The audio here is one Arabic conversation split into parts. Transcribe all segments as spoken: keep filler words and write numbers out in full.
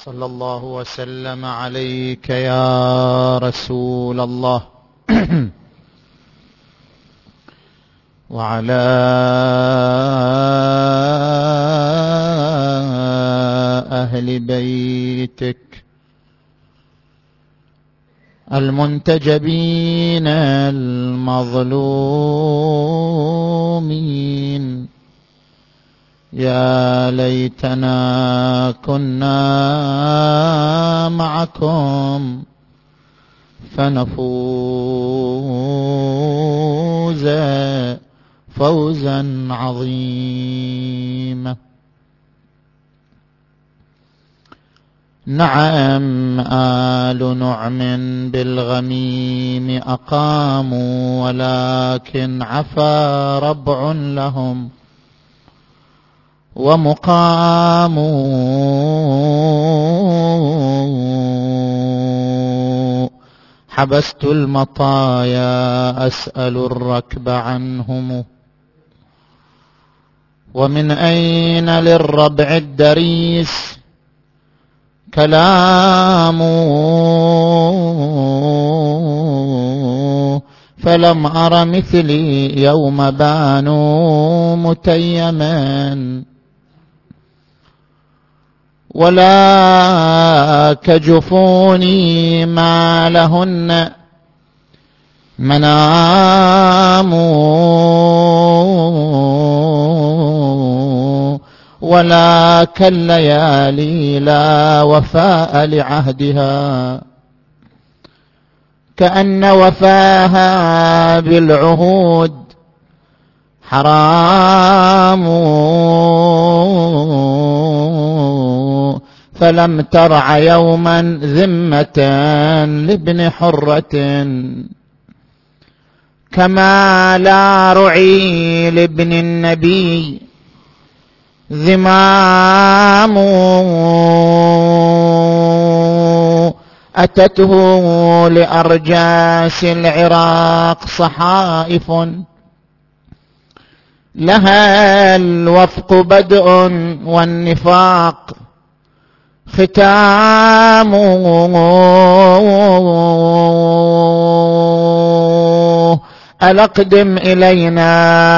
صلى الله وسلم عليك يا رسول الله وعلى أهل بيتك المنتجبين المظلومين. يا ليتنا كنا معكم فنفوز فوزا عظيما. نعم آل نعم بالغميم أقاموا ولكن عفا ربع لهم ومقام. حبست المطايا أسأل الركب عنهم ومن أين للربع الدريس كلام فلم أر مثلي يوم بانوا متيما ولا كجفوني ما لهن منام ولا كالليالي لا وفاء لعهدها كأن وفاها بالعهود حرام فلم ترع يوما ذمة لابن حرة كما لا رعي لابن النبي ذمام أتته لأرجاس العراق صحائف لها الوفق بدء والنفاق ختام ألقدم إلينا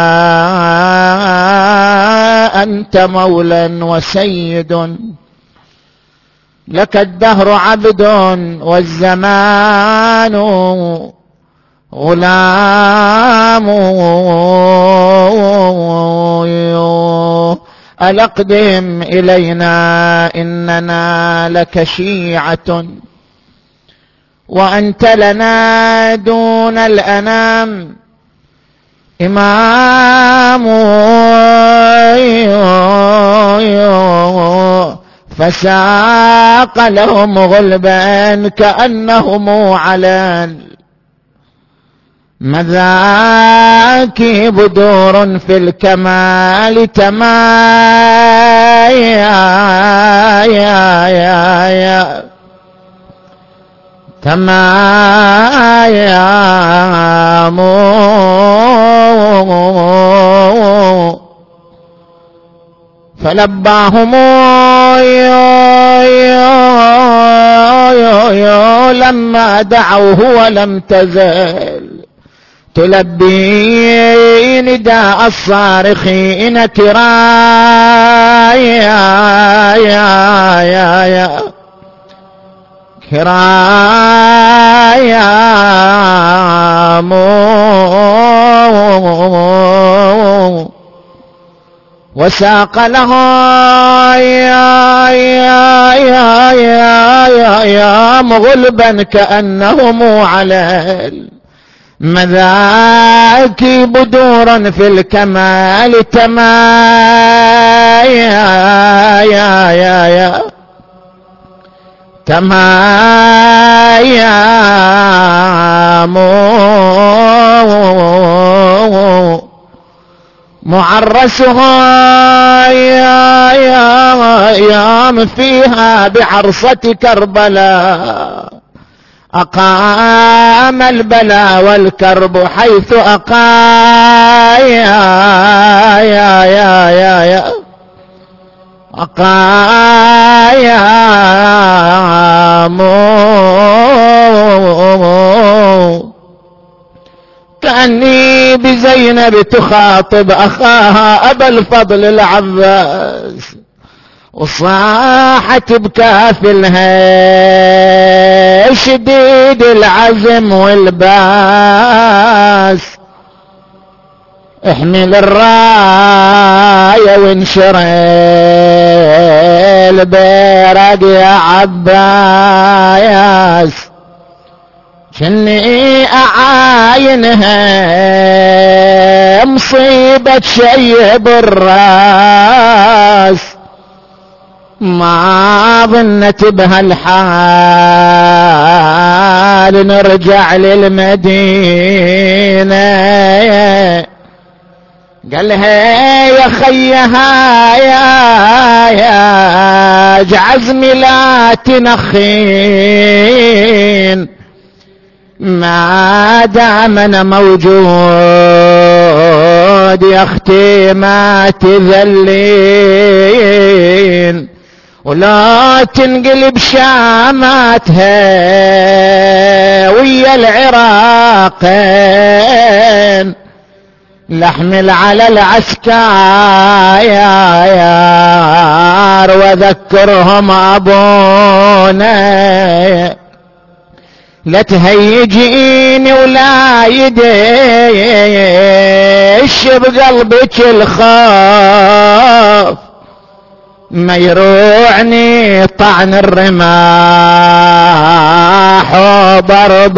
أنت مولا وسيد لك الدهر عبد والزمان غلام ألقدم إلينا إننا لك شيعة وأنت لنا دون الأنام إمام فساق لهم غلبا كأنهم على مذاكب دور في الكمال تمايا تمايا فلباهم لما دعوه ولم تزل تلبي نداء الصارخين كرايا يا يا يا كرايا مو وساق لها يا يا يا يا يا يا مغلبا كأنهم على مذاكب دورا في الكمال تمايا يا يا يا تمايا مو معرسها يا يا يا فيها بعرصة كربلاء أقام البلاء والكرب حيث أقام يا يا يا يا أقام زينب تخاطب أخاها أبا الفضل العباس، وصاحت بكافلها شديد العزم والباس، احمل الراية وانشر البيرق يا عباس، شني اعاينها مصيبة شيب الراس، ما ظنت بهالحال نرجع للمدينة. قال لها يا خيها يا يا عزمي لا تنخين، ما دام انا موجود يا اختي ما تذلين، ولا تنقلب شاماتها ويا العراقين، لحمل على العسكاير وذكرهم ابونا، لا تهيجيني ولا يديش بقلبك الخوف، ما يروعني طعن الرماح وضرب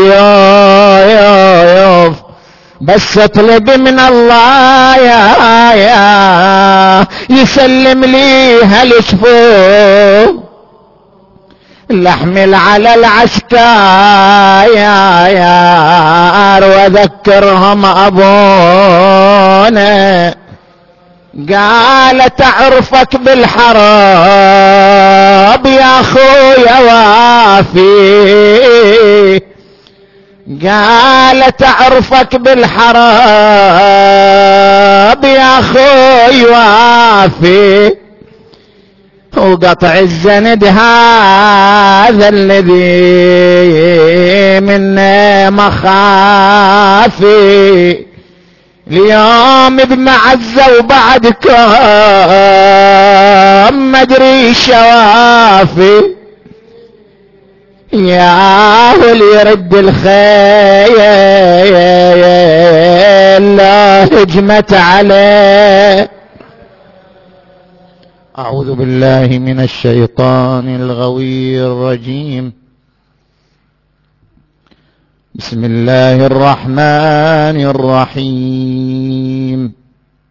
السيوف، بس اطلب من الله يا يا يسلم لي هالشفوف، لحمل على العسكاير وذكرهم ابونا، قال تعرفك بالحرب يا اخويا وافي، قال تعرفك بالحرب يا اخوي وافي، وقطع الزند هذا الذي منا مخافي، اليوم بمعزة وبعدكم ما ادري شوافي، يا اللي يرد الخيل لا هجمت عليه. أعوذ بالله من الشيطان الغوي الرجيم. بسم الله الرحمن الرحيم.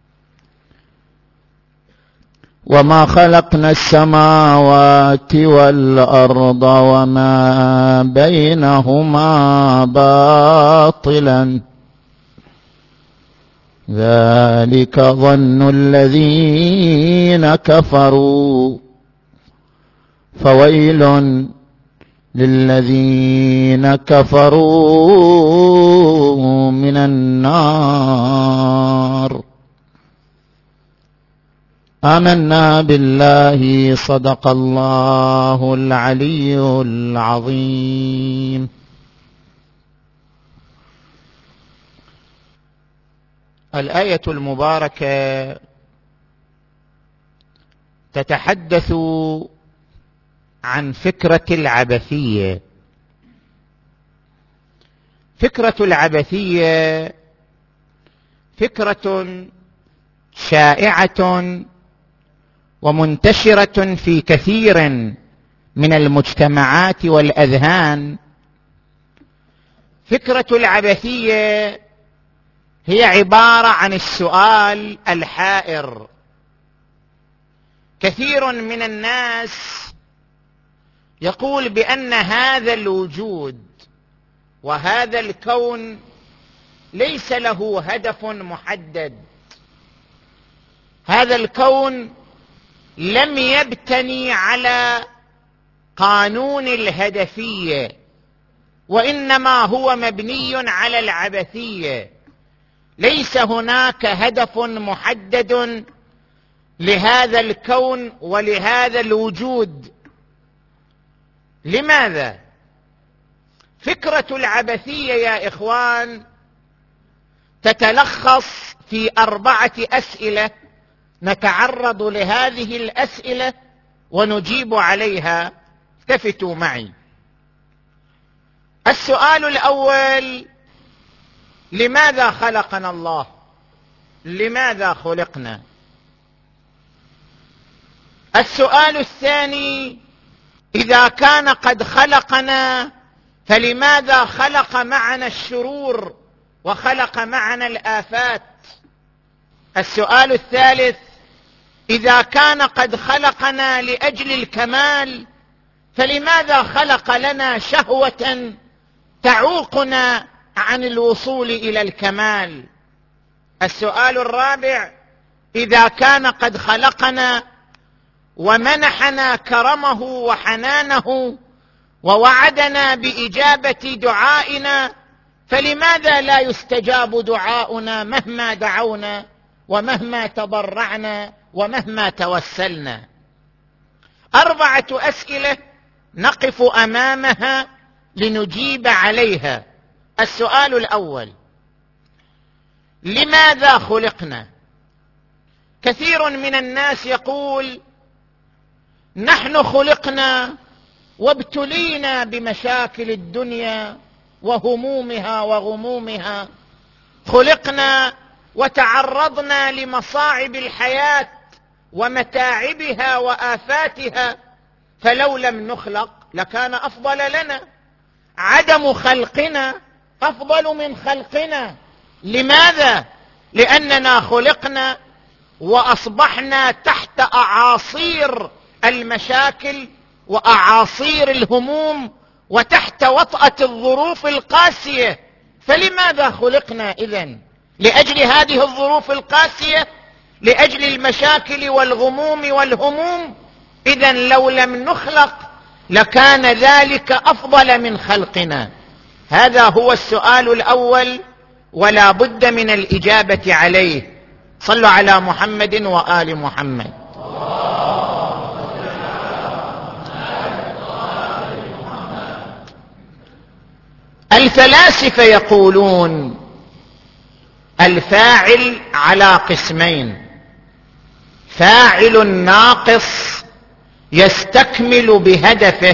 وما خلقنا السماوات والأرض وما بينهما باطلا ذلك ظن الذين كفروا فويل للذين كفروا من النار. آمنا بالله صدق الله العلي العظيم. الآية المباركة تتحدث عن فكرة العبثية. فكرة العبثية فكرة شائعة ومنتشرة في كثير من المجتمعات والأذهان. فكرة العبثية هي عبارة عن السؤال الحائر. كثير من الناس يقول بأن هذا الوجود وهذا الكون ليس له هدف محدد. هذا الكون لم يبتني على قانون الهدفية، وإنما هو مبني على العبثية. ليس هناك هدف محدد لهذا الكون ولهذا الوجود. لماذا؟ فكرة العبثية يا إخوان تتلخص في أربعة أسئلة، نتعرض لهذه الأسئلة ونجيب عليها. التفتوا معي. السؤال الأول: لماذا خلقنا الله؟ لماذا خلقنا؟ السؤال الثاني: إذا كان قد خلقنا فلماذا خلق معنا الشرور وخلق معنا الآفات؟ السؤال الثالث: إذا كان قد خلقنا لأجل الكمال فلماذا خلق لنا شهوة تعوقنا عن الوصول إلى الكمال؟ السؤال الرابع: إذا كان قد خلقنا ومنحنا كرمه وحنانه ووعدنا بإجابة دعائنا فلماذا لا يستجاب دعاؤنا مهما دعونا ومهما تضرعنا ومهما توسلنا؟ أربعة أسئلة نقف أمامها لنجيب عليها. السؤال الأول: لماذا خلقنا؟ كثير من الناس يقول: نحن خلقنا وابتلينا بمشاكل الدنيا وهمومها وغمومها، خلقنا وتعرضنا لمصاعب الحياة ومتاعبها وآفاتها، فلو لم نخلق لكان أفضل لنا. عدم خلقنا أفضل من خلقنا. لماذا؟ لأننا خلقنا وأصبحنا تحت أعاصير المشاكل وأعاصير الهموم وتحت وطأة الظروف القاسية. فلماذا خلقنا إذن؟ لأجل هذه الظروف القاسية، لأجل المشاكل والغموم والهموم. إذن لو لم نخلق لكان ذلك أفضل من خلقنا. هذا هو السؤال الأول ولا بد من الإجابة عليه. صلوا على محمد وآل محمد. الفلاسفة يقولون الفاعل على قسمين: فاعل ناقص يستكمل بهدفه،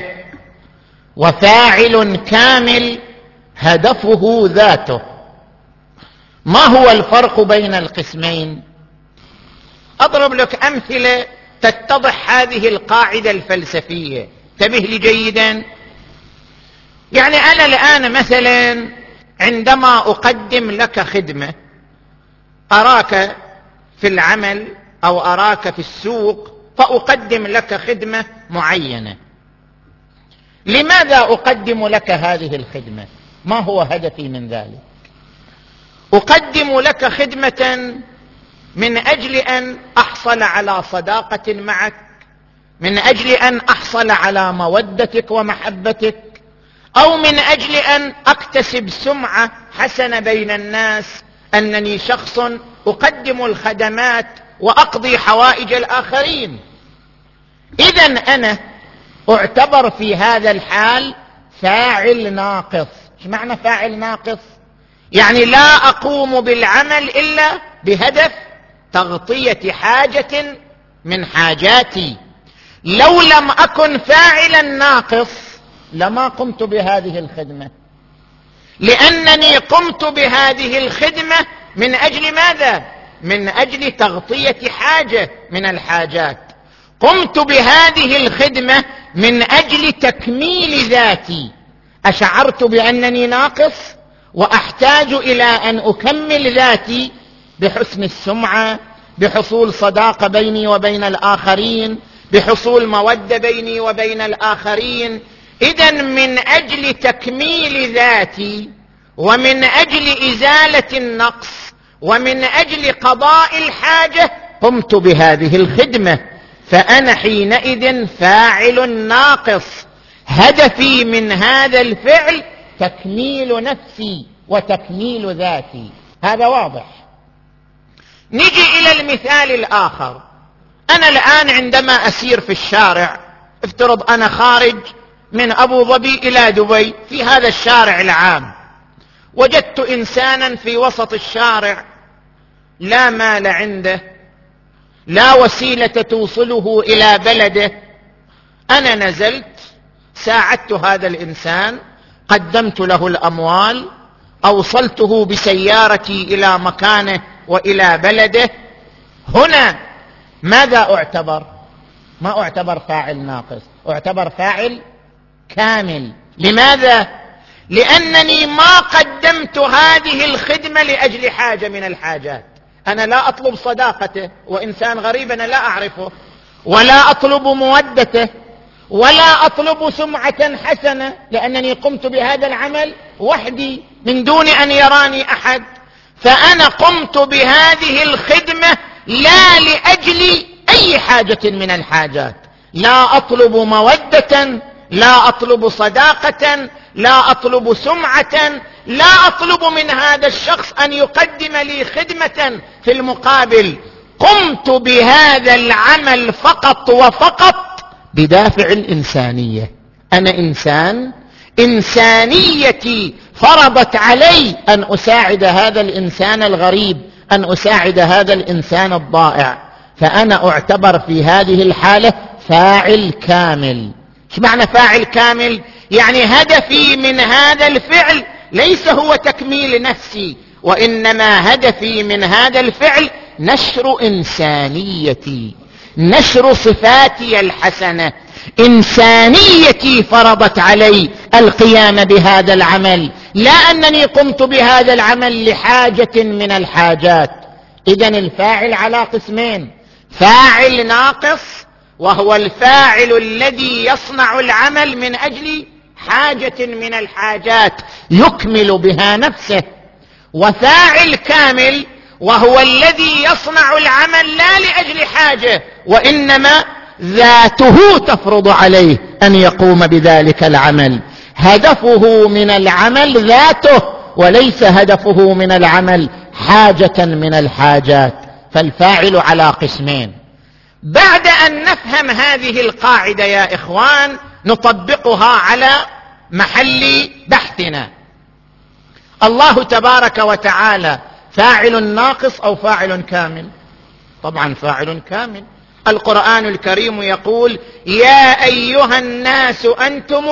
وفاعل كامل هدفه ذاته. ما هو الفرق بين القسمين؟ أضرب لك أمثلة تتضح هذه القاعدة الفلسفية. انتبه لي جيدا. يعني أنا الآن مثلا عندما أقدم لك خدمة، أراك في العمل أو أراك في السوق فأقدم لك خدمة معينة. لماذا أقدم لك هذه الخدمة؟ ما هو هدفي من ذلك؟ أقدم لك خدمة من أجل أن أحصل على صداقة معك، من أجل أن أحصل على مودتك ومحبتك، أو من أجل أن أكتسب سمعة حسنة بين الناس أنني شخص أقدم الخدمات وأقضي حوائج الآخرين. إذن أنا أعتبر في هذا الحال فاعل ناقص. إيش معنى فاعل ناقص؟ يعني لا أقوم بالعمل إلا بهدف تغطية حاجة من حاجاتي. لو لم أكن فاعلا ناقص لما قمت بهذه الخدمة، لأنني قمت بهذه الخدمة من أجل ماذا؟ من أجل تغطية حاجة من الحاجات. قمت بهذه الخدمة من أجل تكميل ذاتي. أشعرت بأنني ناقص وأحتاج إلى أن أكمل ذاتي بحسن السمعة، بحصول صداقة بيني وبين الآخرين، بحصول مودة بيني وبين الآخرين. إذن من أجل تكميل ذاتي ومن أجل إزالة النقص ومن أجل قضاء الحاجة قمت بهذه الخدمة، فأنا حينئذ فاعل ناقص. هدفي من هذا الفعل تكميل نفسي وتكميل ذاتي. هذا واضح. نجي إلى المثال الآخر. أنا الآن عندما أسير في الشارع، افترض أنا خارج من أبو ظبي إلى دبي في هذا الشارع العام، وجدت إنسانا في وسط الشارع لا مال عنده، لا وسيلة توصله إلى بلده. أنا نزلت ساعدت هذا الإنسان، قدمت له الأموال، أوصلته بسيارتي إلى مكانه وإلى بلده. هنا ماذا أعتبر؟ ما أعتبر فاعل ناقص، أعتبر فاعل كامل. لماذا؟ لأنني ما قدمت هذه الخدمة لأجل حاجة من الحاجات. أنا لا أطلب صداقته، وإنسان غريب أنا لا أعرفه، ولا أطلب مودته، ولا أطلب سمعة حسنة، لأنني قمت بهذا العمل وحدي من دون أن يراني أحد. فأنا قمت بهذه الخدمة لا لأجل أي حاجة من الحاجات، لا أطلب مودة، لا أطلب صداقة، لا أطلب سمعة، لا أطلب من هذا الشخص أن يقدم لي خدمة في المقابل. قمت بهذا العمل فقط وفقط بدافع الإنسانية. أنا إنسان، إنسانيتي فرضت علي أن أساعد هذا الإنسان الغريب، أن أساعد هذا الإنسان الضائع، فأنا أعتبر في هذه الحالة فاعل كامل. ايش معنى فاعل كامل؟ يعني هدفي من هذا الفعل ليس هو تكميل نفسي، وإنما هدفي من هذا الفعل نشر إنسانيتي، نشر صفاتي الحسنة. إنسانيتي فرضت علي القيام بهذا العمل، لا أنني قمت بهذا العمل لحاجة من الحاجات. إذن الفاعل على قسمين: فاعل ناقص وهو الفاعل الذي يصنع العمل من أجل حاجة من الحاجات يكمل بها نفسه، وفاعل كامل وهو الذي يصنع العمل لا لأجل حاجة، وإنما ذاته تفرض عليه أن يقوم بذلك العمل. هدفه من العمل ذاته، وليس هدفه من العمل حاجة من الحاجات. فالفاعل على قسمين. بعد أن نفهم هذه القاعدة يا إخوان نطبقها على محل بحثنا. الله تبارك وتعالى فاعل ناقص أو فاعل كامل؟ طبعا فاعل كامل. القرآن الكريم يقول: يا أيها الناس أنتم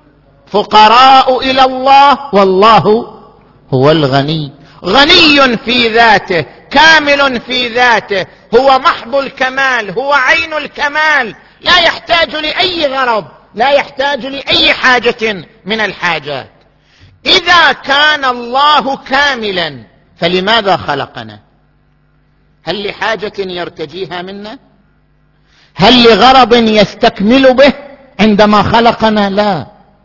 الفقراء إلى الله والله هو الغني. غني في ذاته، كامل في ذاته، هو محض الكمال، هو عين الكمال، لا يحتاج لأي غرض، لا يحتاج لأي حاجة من الحاجات. إذا كان الله كاملا فلماذا خلقنا؟ هل لحاجة يرتجيها منا؟ هل لغرض يستكمل به عندما خلقنا؟ لا.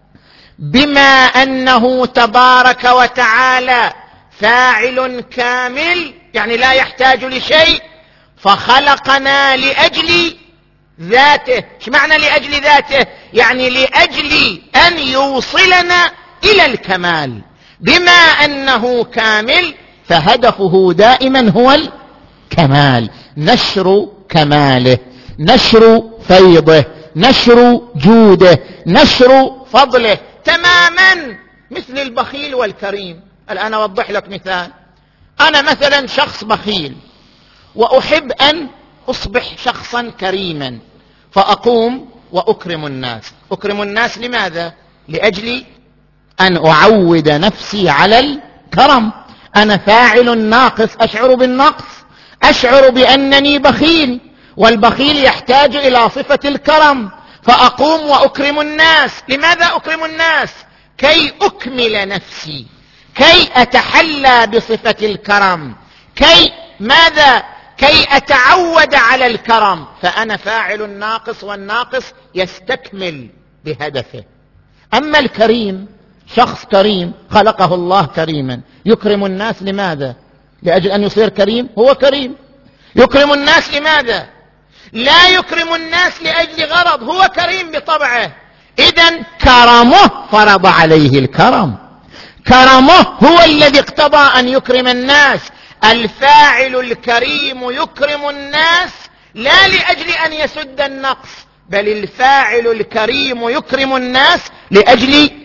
بما أنه تبارك وتعالى فاعل كامل يعني لا يحتاج لشيء، فخلقنا لأجل ذاته. ايش معنى لأجل ذاته؟ يعني لأجل أن يوصلنا إلى الكمال. بما أنه كامل فهدفه دائما هو الكمال، نشر كماله، نشر فيضه، نشر جوده، نشر فضله، تماما مثل البخيل والكريم. الآن أوضح لك مثال. أنا مثلا شخص بخيل وأحب أن أصبح شخصا كريما، فأقوم وأكرم الناس. أكرم الناس لماذا؟ لأجل أن أعود نفسي على الكرم. أنا فاعل ناقص، أشعر بالنقص، أشعر بأنني بخيل، والبخيل يحتاج إلى صفة الكرم، فأقوم وأكرم الناس. لماذا أكرم الناس؟ كي أكمل نفسي، كي أتحلى بصفة الكرم، كي ماذا؟ كي أتعود على الكرم. فأنا فاعل ناقص، والناقص يستكمل بهدفه. أما الكريم، شخص كريم خلقه الله كريما، يكرم الناس لماذا؟ لأجل أن يصير كريم، هو كريم. يكرم الناس لماذا؟ لا يكرم الناس لأجل غرض، هو كريم بطبعه. إذن كرمه فرض عليه الكرم، كرمه هو الذي اقتضى أن يكرم الناس. الفاعل الكريم يكرم الناس لا لأجل أن يسد النقص، بل الفاعل الكريم يكرم الناس لأجل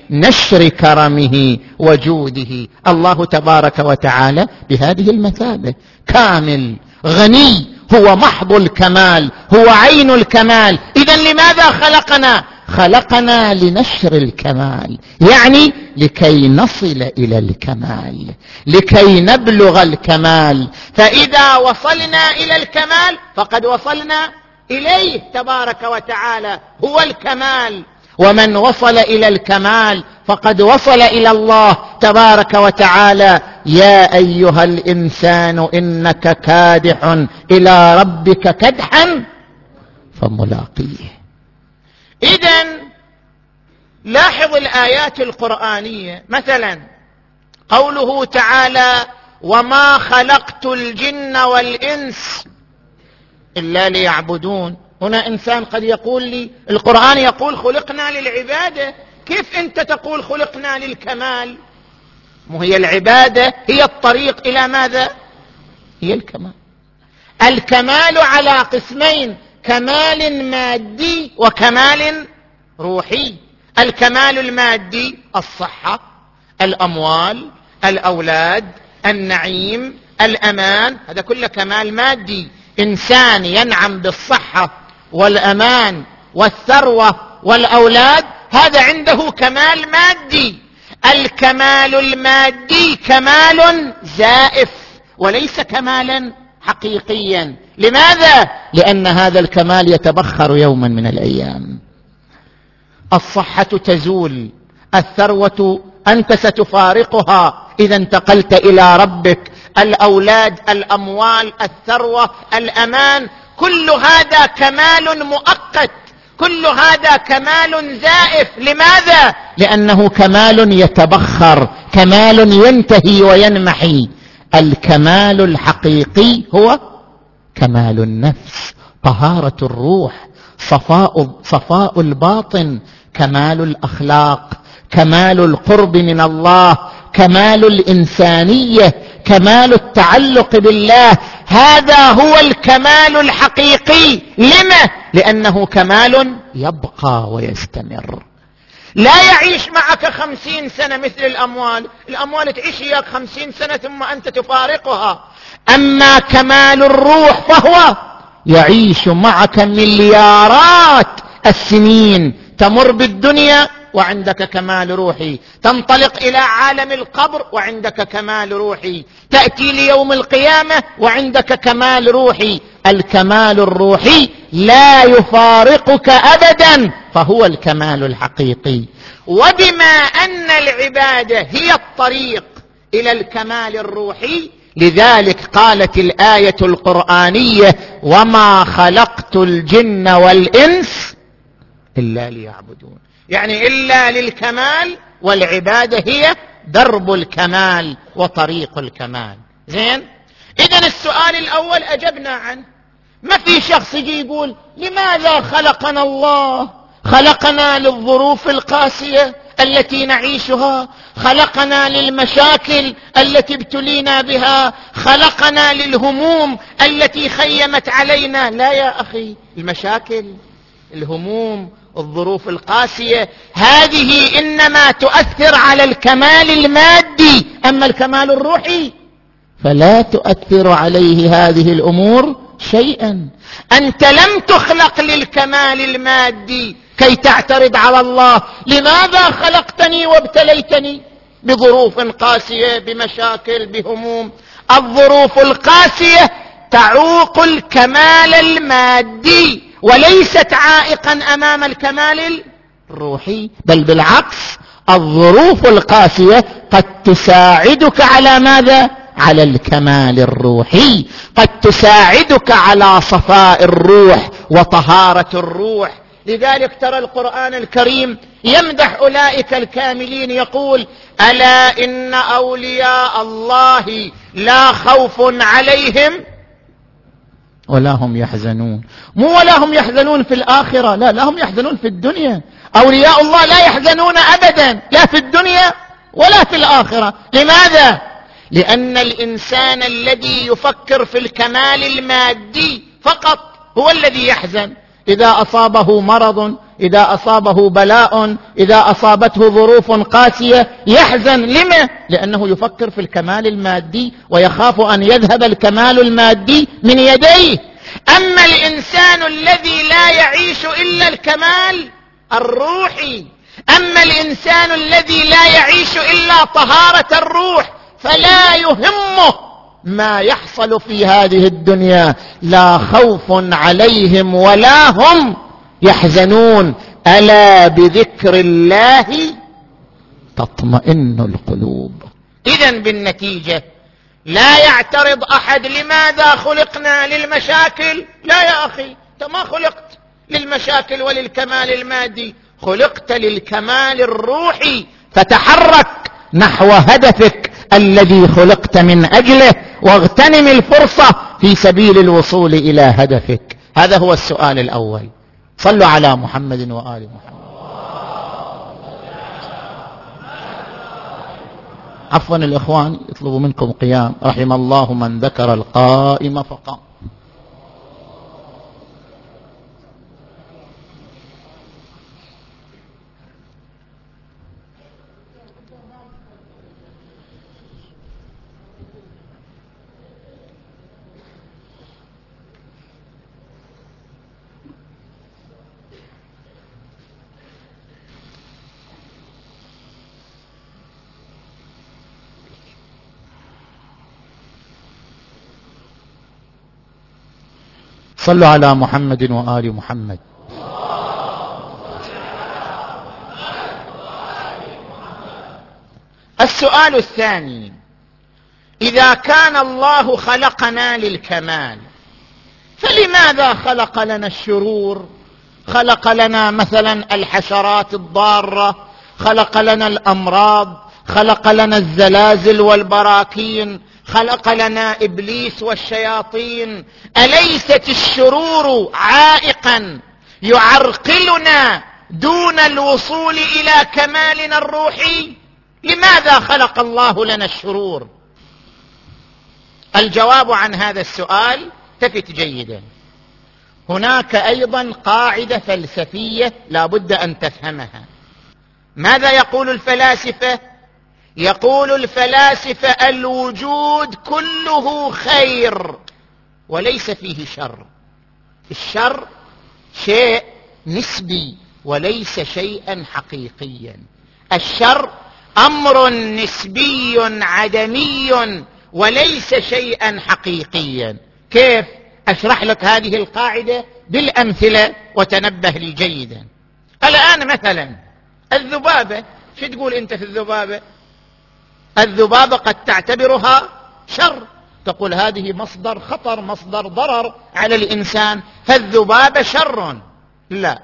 نشر كرمه وجوده. الله تبارك وتعالى بهذه المثابة كامل غني، هو محض الكمال، هو عين الكمال. إذن لماذا خلقنا؟ خلقنا لنشر الكمال، يعني لكي نصل إلى الكمال، لكي نبلغ الكمال. فإذا وصلنا إلى الكمال فقد وصلنا إليه تبارك وتعالى، هو الكمال. ومن وصل إلى الكمال فقد وصل إلى الله تبارك وتعالى. يا أيها الإنسان إنك كادح إلى ربك كدحا فملاقيه. إذن لاحظ الآيات القرآنية، مثلا قوله تعالى وما خلقت الجن والإنس إلا ليعبدون. هنا إنسان قد يقول لي القرآن يقول خلقنا للعبادة، كيف أنت تقول خلقنا للكمال؟ مو هي العبادة هي الطريق إلى ماذا؟ هي الكمال. الكمال على قسمين، كمال مادي وكمال روحي. الكمال المادي الصحة، الأموال، الأولاد، النعيم، الأمان، هذا كله كمال مادي. إنسان ينعم بالصحة والأمان والثروة والأولاد، هذا عنده كمال مادي. الكمال المادي كمال زائف وليس كمالا حقيقيا. لماذا؟ لأن هذا الكمال يتبخر يوما من الأيام. الصحة تزول، الثروة أنت ستفارقها إذا انتقلت إلى ربك، الأولاد، الأموال، الثروة، الأمان، كل هذا كمال مؤقت، كل هذا كمال زائف. لماذا؟ لأنه كمال يتبخر، كمال ينتهي وينمحي. الكمال الحقيقي هو كمال النفس، طهارة الروح، صفاء, صفاء الباطن، كمال الأخلاق، كمال القرب من الله، كمال الإنسانية، كمال التعلق بالله. هذا هو الكمال الحقيقي. لما؟ لأنه كمال يبقى ويستمر. لا يعيش معك خمسين سنة مثل الأموال، الأموال تعيش إياك خمسين سنة ثم أنت تفارقها. أما كمال الروح فهو يعيش معك مليارات السنين، تمر بالدنيا وعندك كمال روحي، تنطلق إلى عالم القبر وعندك كمال روحي، تأتي ليوم القيامة وعندك كمال روحي. الكمال الروحي لا يفارقك أبدا، فهو الكمال الحقيقي. وبما أن العبادة هي الطريق إلى الكمال الروحي، لذلك قالت الآية القرآنية وما خلقت الجن والإنس إلا ليعبدون، يعني إلا للكمال، والعبادة هي درب الكمال وطريق الكمال. زين، إذن السؤال الأول أجبنا عنه. ما في شخص يجي يقول لماذا خلقنا الله؟ خلقنا للظروف القاسية التي نعيشها، خلقنا للمشاكل التي ابتلينا بها، خلقنا للهموم التي خيمت علينا. لا يا أخي، المشاكل، الهموم، الظروف القاسية هذه إنما تؤثر على الكمال المادي، أما الكمال الروحي فلا تؤثر عليه هذه الأمور شيئا. أنت لم تخلق للكمال المادي كي تعترض على الله لماذا خلقتني وابتليتني بظروف قاسية، بمشاكل، بهموم. الظروف القاسية تعوق الكمال المادي وليست عائقا أمام الكمال الروحي، بل بالعكس، الظروف القاسية قد تساعدك على ماذا؟ على الكمال الروحي، قد تساعدك على صفاء الروح وطهارة الروح. لذلك ترى القرآن الكريم يمدح أولئك الكاملين، يقول ألا إن أولياء الله لا خوف عليهم ولا هم يحزنون. مو ولا هم يحزنون في الآخرة، لا لا هم يحزنون في الدنيا. أولياء الله لا يحزنون أبدا، لا في الدنيا ولا في الآخرة. لماذا؟ لأن الإنسان الذي يفكر في الكمال المادي فقط هو الذي يحزن. إذا أصابه مرض إذا أصابه بلاء، إذا أصابته ظروف قاسية يحزن. لما؟ لأنه يفكر في الكمال المادي ويخاف أن يذهب الكمال المادي من يديه. أما الإنسان الذي لا يعيش إلا الكمال الروحي، أما الإنسان الذي لا يعيش إلا طهارة الروح، فلا يهمه ما يحصل في هذه الدنيا، لا خوف عليهم ولا هم يحزنون. ألا بذكر الله تطمئن القلوب. إذن بالنتيجة لا يعترض أحد لماذا خلقنا للمشاكل. لا يا أخي، أنت ما خلقت للمشاكل وللكمال المادي، خلقت للكمال الروحي، فتحرك نحو هدفك الذي خلقت من أجله، واغتنم الفرصة في سبيل الوصول إلى هدفك. هذا هو السؤال الأول. صلوا على محمد وآل محمد. عفوا الإخوان يطلبوا منكم قيام. رحم الله من ذكر القائم فقام. صلوا على محمد وآل محمد. السؤال الثاني: إذا كان الله خلقنا للكمال، فلماذا خلق لنا الشرور؟ خلق لنا مثلا الحشرات الضارة، خلق لنا الأمراض، خلق لنا الزلازل والبراكين، خلق لنا إبليس والشياطين. أليست الشرور عائقا يعرقلنا دون الوصول إلى كمالنا الروحي؟ لماذا خلق الله لنا الشرور؟ الجواب عن هذا السؤال تفت جيدا. هناك أيضا قاعدة فلسفية لا بد أن تفهمها. ماذا يقول الفلاسفة؟ يقول الفلاسفة: الوجود كله خير وليس فيه شر. الشر شيء نسبي وليس شيئا حقيقيا. الشر أمر نسبي عدمي وليس شيئا حقيقيا. كيف؟ أشرح لك هذه القاعدة بالأمثلة وتنبه لي جيدا. الآن مثلا الذبابة، شو تقول أنت في الذبابة؟ الذبابة قد تعتبرها شر، تقول هذه مصدر خطر، مصدر ضرر على الإنسان، فالذبابة شر. لا،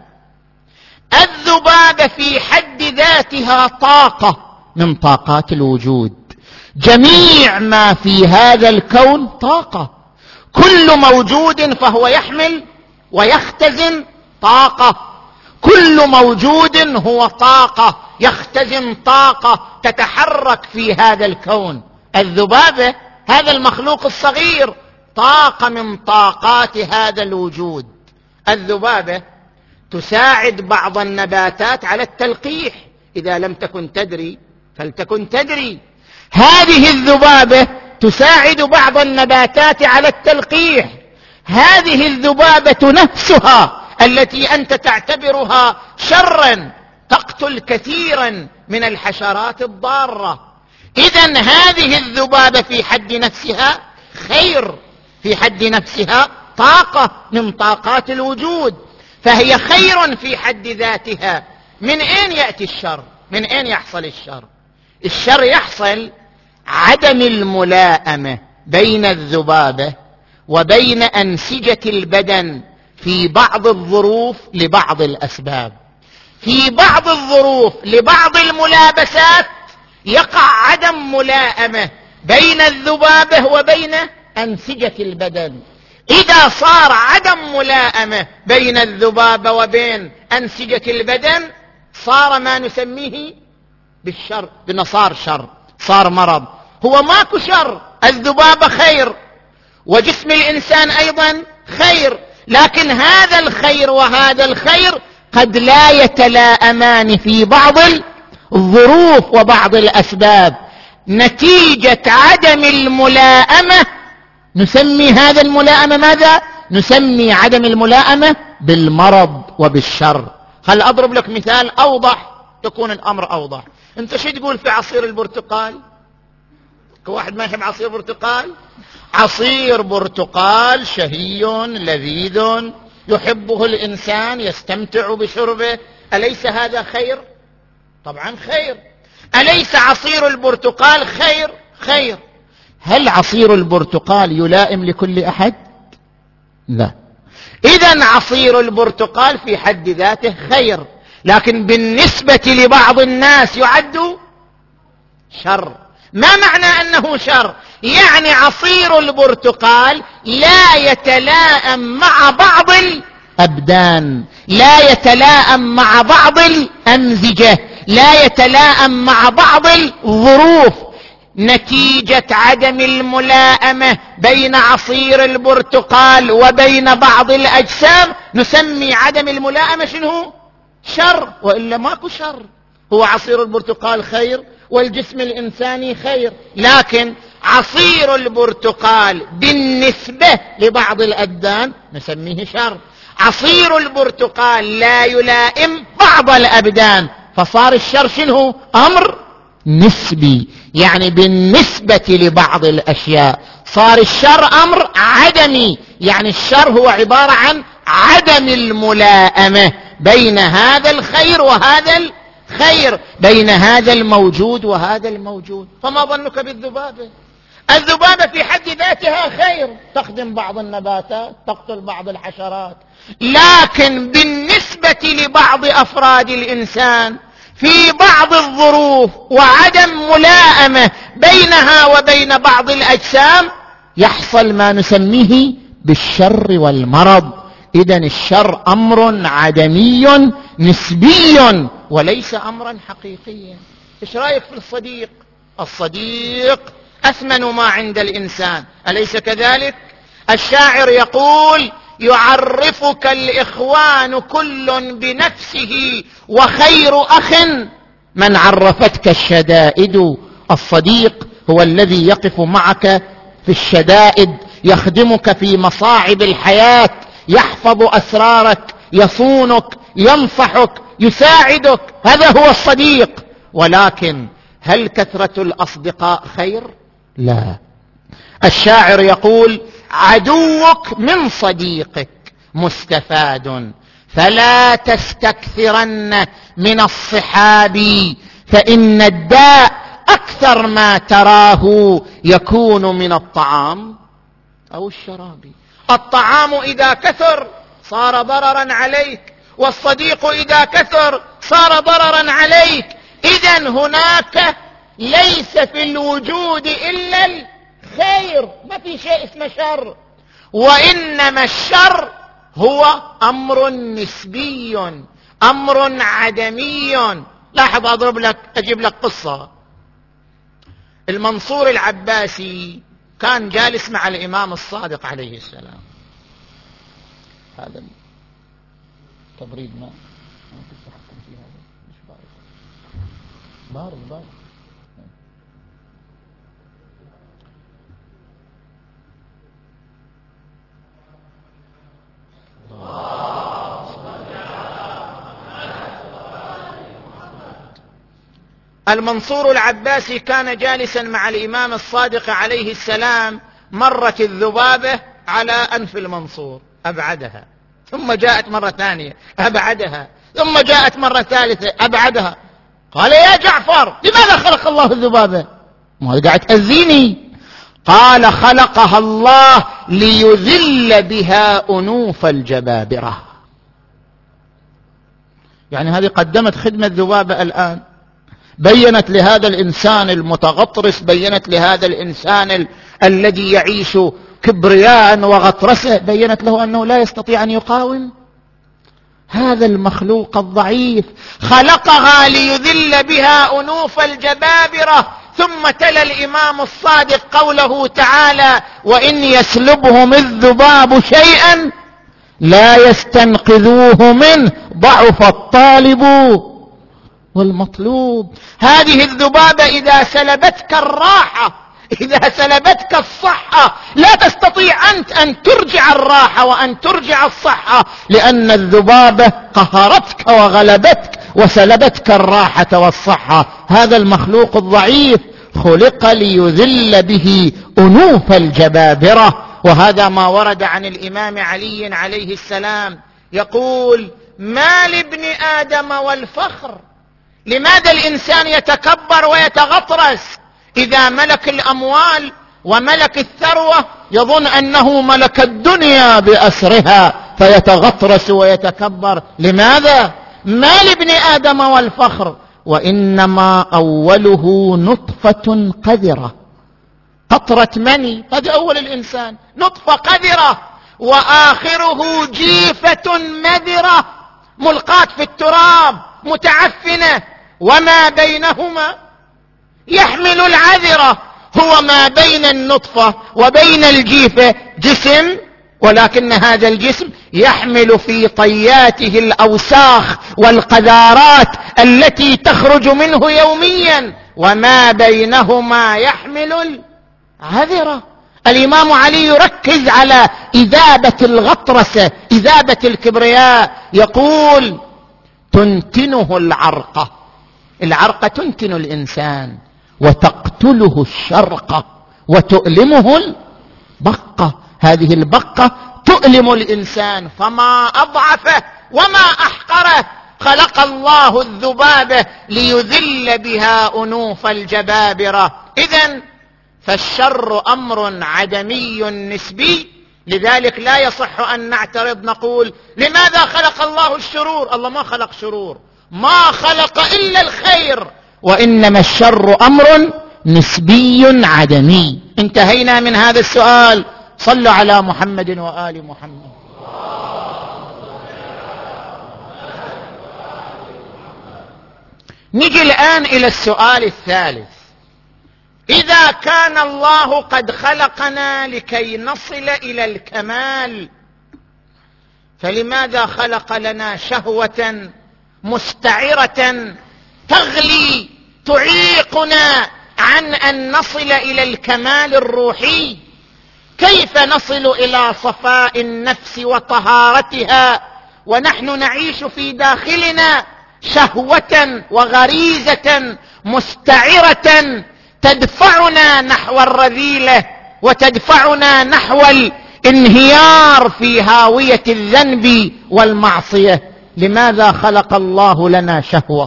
الذبابة في حد ذاتها طاقة من طاقات الوجود. جميع ما في هذا الكون طاقة، كل موجود فهو يحمل ويختزن طاقة، كل موجود هو طاقة يختزن طاقة تتحرك في هذا الكون. الذبابة هذا المخلوق الصغير طاقة من طاقات هذا الوجود. الذبابة تساعد بعض النباتات على التلقيح، إذا لم تكن تدري فلتكن تدري. هذه الذبابة تساعد بعض النباتات على التلقيح. هذه الذبابة نفسها التي أنت تعتبرها شرا تقتل كثيرا من الحشرات الضارة. إذن هذه الذبابة في حد نفسها خير، في حد نفسها طاقة من طاقات الوجود، فهي خير في حد ذاتها. من أين يأتي الشر؟ من أين يحصل الشر؟ الشر يحصل عدم الملائمة بين الذبابة وبين أنسجة البدن في بعض الظروف لبعض الأسباب. في بعض الظروف لبعض الملابسات يقع عدم ملائمة بين الذبابة وبين أنسجة البدن. إذا صار عدم ملائمة بين الذبابة وبين أنسجة البدن صار ما نسميه بالشر، بنصار شر، صار مرض. هو ماكو شر، الذبابة خير وجسم الإنسان أيضا خير، لكن هذا الخير وهذا الخير قد لا يتلائمان في بعض الظروف وبعض الأسباب. نتيجة عدم الملائمة نسمي هذا الملائمة ماذا؟ نسمي عدم الملائمة بالمرض وبالشر. هل أضرب لك مثال أوضح يكون الأمر أوضح. أنت شو تقول في عصير البرتقال؟ كواحد ما يحب عصير برتقال؟ عصير برتقال شهي لذيذ يحبه الإنسان يستمتع بشربه، أليس هذا خير؟ طبعا خير. أليس عصير البرتقال خير؟ خير. هل عصير البرتقال يلائم لكل أحد؟ لا. إذن عصير البرتقال في حد ذاته خير، لكن بالنسبة لبعض الناس يعد شر. ما معنى أنه شر؟ يعني عصير البرتقال لا يتلائم مع بعض الأبدان، لا يتلائم مع بعض الأمزجة، لا يتلائم مع بعض الظروف. نتيجة عدم الملائمة بين عصير البرتقال وبين بعض الأجسام نسمي عدم الملائمة شنو؟ شر. وإلا ماكو شر، هو عصير البرتقال خير والجسم الإنساني خير، لكن عصير البرتقال بالنسبة لبعض الأبدان نسميه شر. عصير البرتقال لا يلائم بعض الأبدان، فصار الشر شنو؟ أمر نسبي، يعني بالنسبة لبعض الأشياء صار الشر أمر عدمي، يعني الشر هو عبارة عن عدم الملائمة بين هذا الخير وهذا الخير، بين هذا الموجود وهذا الموجود. فما ظنك بالذبابة؟ الذبابة في حد ذاتها خير، تخدم بعض النباتات، تقتل بعض الحشرات، لكن بالنسبة لبعض أفراد الإنسان في بعض الظروف وعدم ملائمة بينها وبين بعض الأجسام يحصل ما نسميه بالشر والمرض. إذن الشر أمر عدمي نسبي وليس أمرا حقيقيا. إيش رأيك في الصديق؟ الصديق أثمن ما عند الإنسان، أليس كذلك؟ الشاعر يقول: يعرفك الإخوان كل بنفسه وخير أخ من عرفتك الشدائد. الصديق هو الذي يقف معك في الشدائد، يخدمك في مصاعب الحياة، يحفظ أسرارك، يصونك، ينصحك، يساعدك، هذا هو الصديق. ولكن هل كثرة الأصدقاء خير؟ لا. الشاعر يقول: عدوك من صديقك مستفاد، فلا تستكثرن من الصحاب، فإن الداء أكثر ما تراه يكون من الطعام أو الشراب. الطعام إذا كثر صار ضررا عليك، والصديق إذا كثر صار ضررا عليك. إذن هناك ليس في الوجود إلا الخير، ما في شيء اسمه شر، وإنما الشر هو أمر نسبي، أمر عدمي. لاحظ، أضرب لك أجيب لك قصة. المنصور العباسي كان جالس مع الإمام الصادق عليه السلام. هذا تبريد ماء بارد بارد. المنصور العباسي كان جالسا مع الإمام الصادق عليه السلام. مرت الذبابة على أنف المنصور أبعدها، ثم جاءت مرة ثانية أبعدها، ثم جاءت مرة ثالثة أبعدها. قال: يا جعفر، لماذا خلق الله الذبابة؟ ما قاعد تأذيني. قال: خلقها الله ليذل بها أنوف الجبابرة. يعني هذه قدمت خدمة ذبابة الآن، بينت لهذا الإنسان المتغطرس، بينت لهذا الإنسان ال... الذي يعيش كبرياء وغطرسة، بينت له أنه لا يستطيع أن يقاوم هذا المخلوق الضعيف. خلقها ليذل بها أنوف الجبابرة. ثم تلا الإمام الصادق قوله تعالى: وإن يسلبهم الذباب شيئا لا يستنقذوه منه ضعف الطالب والمطلوب. هذه الذبابة إذا سلبتك الراحة، إذا سلبتك الصحة، لا تستطيع أنت أن ترجع الراحة وأن ترجع الصحة، لأن الذبابة قهرتك وغلبتك وسلبتك الراحة والصحة. هذا المخلوق الضعيف خلق ليذل به أنوف الجبابرة. وهذا ما ورد عن الإمام علي عليه السلام يقول: ما لابن آدم والفخر. لماذا الإنسان يتكبر ويتغطرس؟ إذا ملك الأموال وملك الثروة يظن أنه ملك الدنيا بأسرها فيتغطرس ويتكبر. لماذا؟ ما لابن آدم والفخر، وإنما أوله نطفة قذرة، قطرة مني، هذا أول الإنسان، نطفة قذرة، وآخره جيفة مذرة ملقاة في التراب متعفنة، وما بينهما يحمل العذرة. هو ما بين النطفة وبين الجيفة جسم، ولكن هذا الجسم يحمل في طياته الأوساخ والقذارات التي تخرج منه يوميا، وما بينهما يحمل العذرة. الإمام علي يركز على إذابة الغطرسة، إذابة الكبرياء، يقول: تنتنه العرقة، العرقة تنتن الإنسان، وتقتله الشرقة، وتؤلمه البقة، هذه البقة تؤلم الإنسان. فما أضعفه وما أحقره. خلق الله الذبابة ليذل بها أنوف الجبابرة. إذن فالشر أمر عدمي نسبي، لذلك لا يصح أن نعترض نقول: لماذا خلق الله الشرور؟ الله ما خلق شرور، ما خلق إلا الخير، وإنما الشر أمر نسبي عدمي. انتهينا من هذا السؤال. صلوا على محمد وآل محمد. نجي الآن إلى السؤال الثالث: إذا كان الله قد خلقنا لكي نصل إلى الكمال، فلماذا خلق لنا شهوة مستعرة تغلي تعيقنا عن أن نصل إلى الكمال الروحي؟ كيف نصل إلى صفاء النفس وطهارتها ونحن نعيش في داخلنا شهوة وغريزة مستعرة تدفعنا نحو الرذيلة وتدفعنا نحو الانهيار في هاوية الذنب والمعصية؟ لماذا خلق الله لنا شهوة؟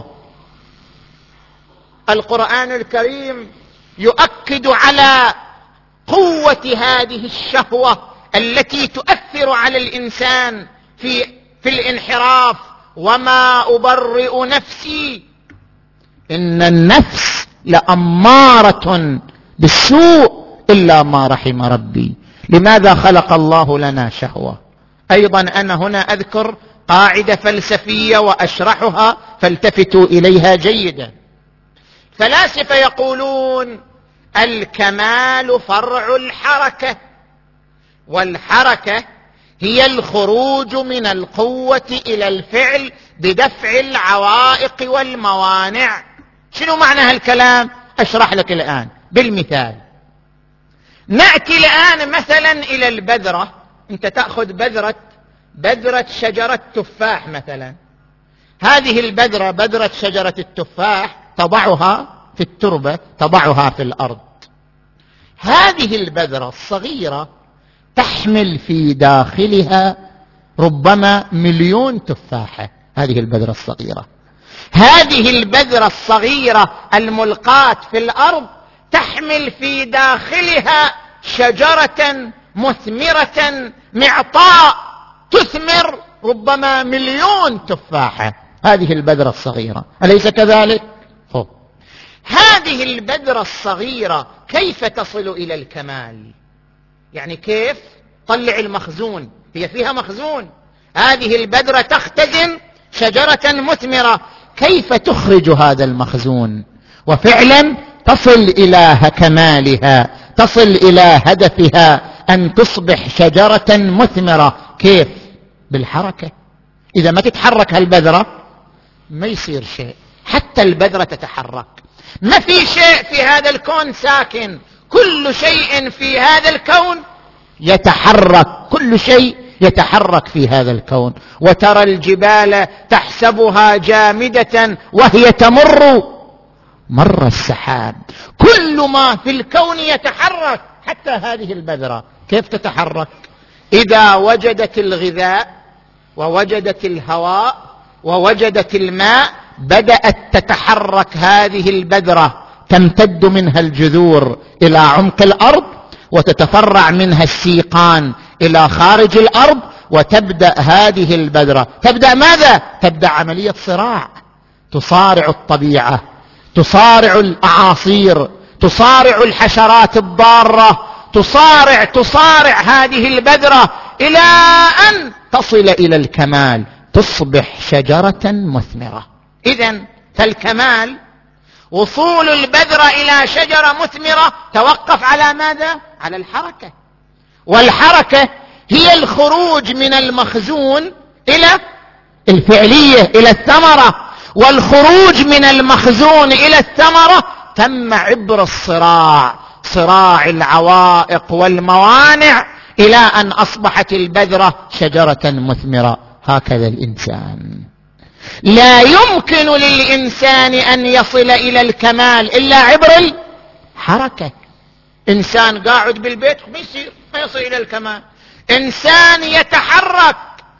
القرآن الكريم يؤكد على قوة هذه الشهوة التي تؤثر على الإنسان في في الانحراف. وما أبرئ نفسي إن النفس لأمارة بالسوء إلا ما رحم ربي. لماذا خلق الله لنا شهوة؟ أيضا أنا هنا أذكر قاعدة فلسفية وأشرحها فالتفتوا إليها جيدا. فلاسفة يقولون: الكمال فرع الحركة، والحركة هي الخروج من القوة إلى الفعل بدفع العوائق والموانع. شنو معنى هالكلام؟ أشرح لك الآن بالمثال. نأتي الآن مثلا إلى البذرة. أنت تأخذ بذرة بذرة شجرة تفاح مثلا. هذه البذرة بذرة شجرة التفاح تضعها في التربة، تضعها في الأرض. هذه البذرة الصغيرة تحمل في داخلها ربما مليون تفاحة. هذه البذرة الصغيرة، هذه البذرة الصغيرة الملقاة في الأرض تحمل في داخلها شجرة مثمرة معطاء تثمر ربما مليون تفاحة. هذه البذرة الصغيرة، أليس كذلك؟ هو. هذه البذرة الصغيرة كيف تصل إلى الكمال؟ يعني كيف طلع المخزون؟ هي فيها مخزون. هذه البذرة تختزن شجرة مثمرة، كيف تخرج هذا المخزون وفعلا تصل إلى كمالها، تصل إلى هدفها أن تصبح شجرة مثمرة؟ كيف؟ بالحركة. إذا ما تتحرك هالبذرة ما يصير شيء. حتى البذرة تتحرك. ما في شيء في هذا الكون ساكن، كل شيء في هذا الكون يتحرك، كل شيء يتحرك في هذا الكون. وترى الجبال تحسبها جامدة وهي تمر مر السحاب. كل ما في الكون يتحرك، حتى هذه البذرة كيف تتحرك؟ إذا وجدت الغذاء ووجدت الهواء ووجدت الماء بدأت تتحرك هذه البذرة، تمتد منها الجذور إلى عمق الأرض، وتتفرع منها السيقان إلى خارج الأرض، وتبدأ هذه البذرة تبدأ ماذا؟ تبدأ عملية صراع، تصارع الطبيعة، تصارع الأعاصير، تصارع الحشرات الضارة، تصارع تصارع هذه البذرة إلى أن تصل إلى الكمال، تصبح شجرة مثمرة. إذن فالكمال وصول البذرة إلى شجرة مثمرة توقف على ماذا؟ على الحركة. والحركة هي الخروج من المخزون إلى الفعلية، إلى الثمرة. والخروج من المخزون إلى الثمرة تم عبر الصراع، صراع العوائق والموانع، إلى أن أصبحت البذرة شجرة مثمرة. هكذا الإنسان لا يمكن للإنسان أن يصل إلى الكمال إلا عبر الحركة. إنسان قاعد بالبيت ما يصير ما يصل إلى الكمال. إنسان يتحرك.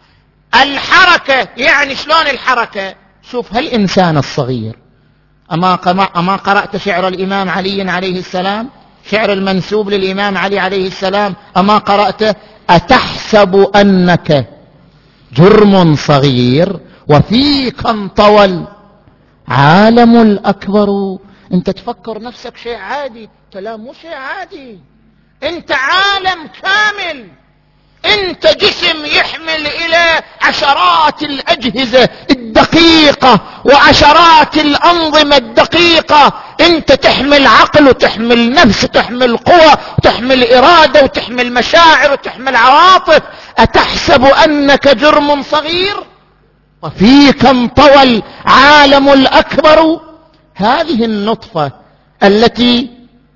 الحركة يعني شلون الحركة؟ شوف هالإنسان الصغير، أما أما قرأت شعر الإمام علي عليه السلام، شعر المنسوب للإمام علي عليه السلام، أما قرأته؟ أتحسب أنك جرم صغير وفيك انطوى العالم الأكبر. أنت تفكر نفسك شيء عادي، لا مو شيء عادي، أنت عالم كامل، أنت جسم يحمل إلى عشرات الأجهزة الدقيقة وعشرات الأنظمة الدقيقة. أنت تحمل عقل وتحمل نفس وتحمل قوة وتحمل إرادة وتحمل مشاعر وتحمل عواطف. أتحسب أنك جرم صغير وفيك انطوى العالم الأكبر. هذه النطفة التي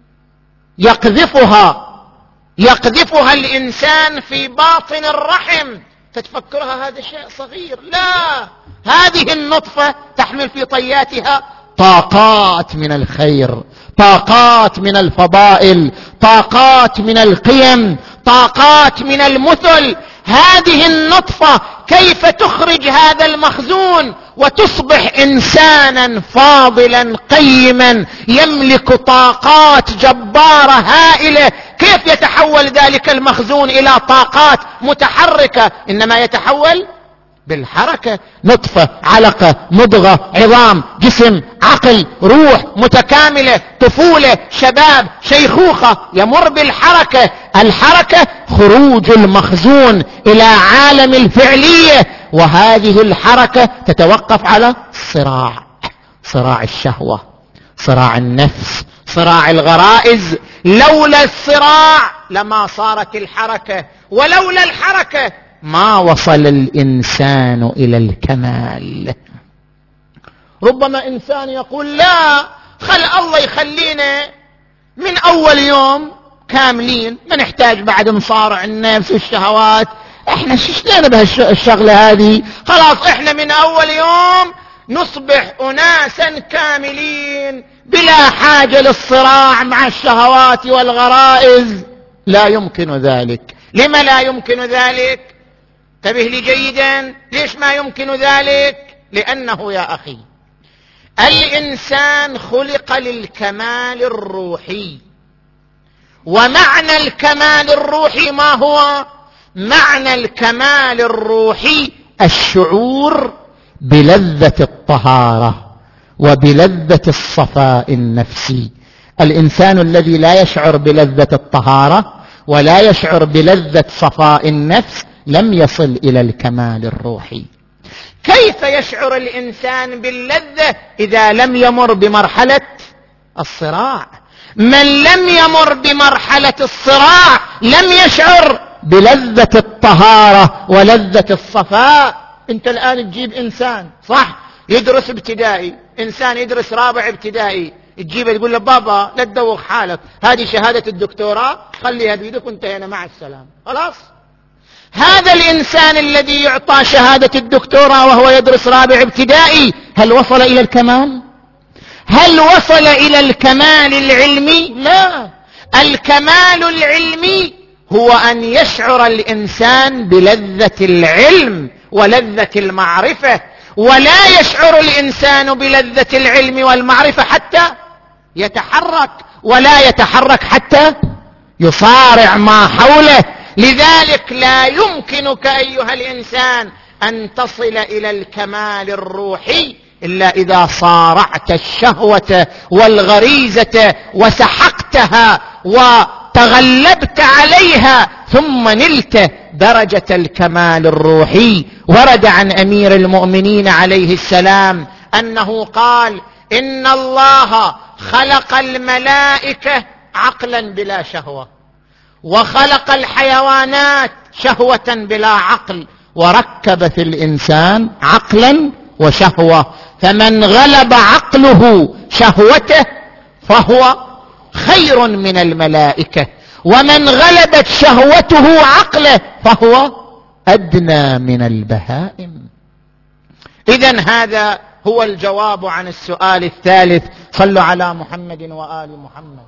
يقذفها يقذفها الإنسان في باطن الرحم تتفكرها هذا شيء صغير، لا، هذه النطفة تحمل في طياتها طاقات من الخير، طاقات من الفضائل، طاقات من القيم، طاقات من المثل. هذه النطفة كيف تخرج هذا المخزون وتصبح إنسانا فاضلا قيما يملك طاقات جبارة هائلة. كيف يتحول ذلك المخزون إلى طاقات متحركة؟ إنما يتحول بالحركة. نطفة، علقة، مضغة، عظام، جسم، عقل، روح متكاملة، طفولة، شباب، شيخوخة، يمر بالحركة. الحركة خروج المخزون إلى عالم الفعلية، وهذه الحركة تتوقف على صراع، صراع الشهوة، صراع النفس، صراع الغرائز. لولا الصراع لما صارت الحركة، ولولا الحركة ما وصل الإنسان إلى الكمال. ربما إنسان يقول لا، خل الله يخلينا من أول يوم كاملين، ما نحتاج بعد نصارع النفس والشهوات، احنا شلنا بهالشغلة هذه، خلاص احنا من أول يوم نصبح أناسا كاملين بلا حاجة للصراع مع الشهوات والغرائز. لا يمكن ذلك. لما لا يمكن ذلك؟ انتبه لي جيدا، ليش ما يمكن ذلك؟ لأنه يا أخي الإنسان خلق للكمال الروحي، ومعنى الكمال الروحي ما هو؟ معنى الكمال الروحي الشعور بلذة الطهارة وبلذة الصفاء النفسي. الإنسان الذي لا يشعر بلذة الطهارة ولا يشعر بلذة صفاء النفس لم يصل إلى الكمال الروحي. كيف يشعر الإنسان باللذة إذا لم يمر بمرحلة الصراع؟ من لم يمر بمرحلة الصراع لم يشعر بلذة الطهارة ولذة الصفاء. انت الآن تجيب انسان صح يدرس ابتدائي، انسان يدرس رابع ابتدائي، تجيبه تقول له بابا لا تدوخ حالك، هذه شهادة الدكتوراه خليها بيدك وانتهينا مع السلام خلاص. هذا الإنسان الذي يعطى شهادة الدكتوراه وهو يدرس رابع ابتدائي هل وصل إلى الكمال؟ هل وصل إلى الكمال العلمي؟ لا. الكمال العلمي هو أن يشعر الإنسان بلذة العلم ولذة المعرفة، ولا يشعر الإنسان بلذة العلم والمعرفة حتى يتحرك، ولا يتحرك حتى يصارع ما حوله. لذلك لا يمكنك أيها الإنسان أن تصل إلى الكمال الروحي إلا إذا صارعت الشهوة والغريزة وسحقتها وتغلبت عليها ثم نلت درجة الكمال الروحي. ورد عن أمير المؤمنين عليه السلام أنه قال: إن الله خلق الملائكة عقلا بلا شهوة، وخلق الحيوانات شهوة بلا عقل، وركب في الإنسان عقلا وشهوة، فمن غلب عقله شهوته فهو خير من الملائكة، ومن غلبت شهوته عقله فهو أدنى من البهائم. إذن هذا هو الجواب عن السؤال الثالث. صلوا على محمد وآل محمد.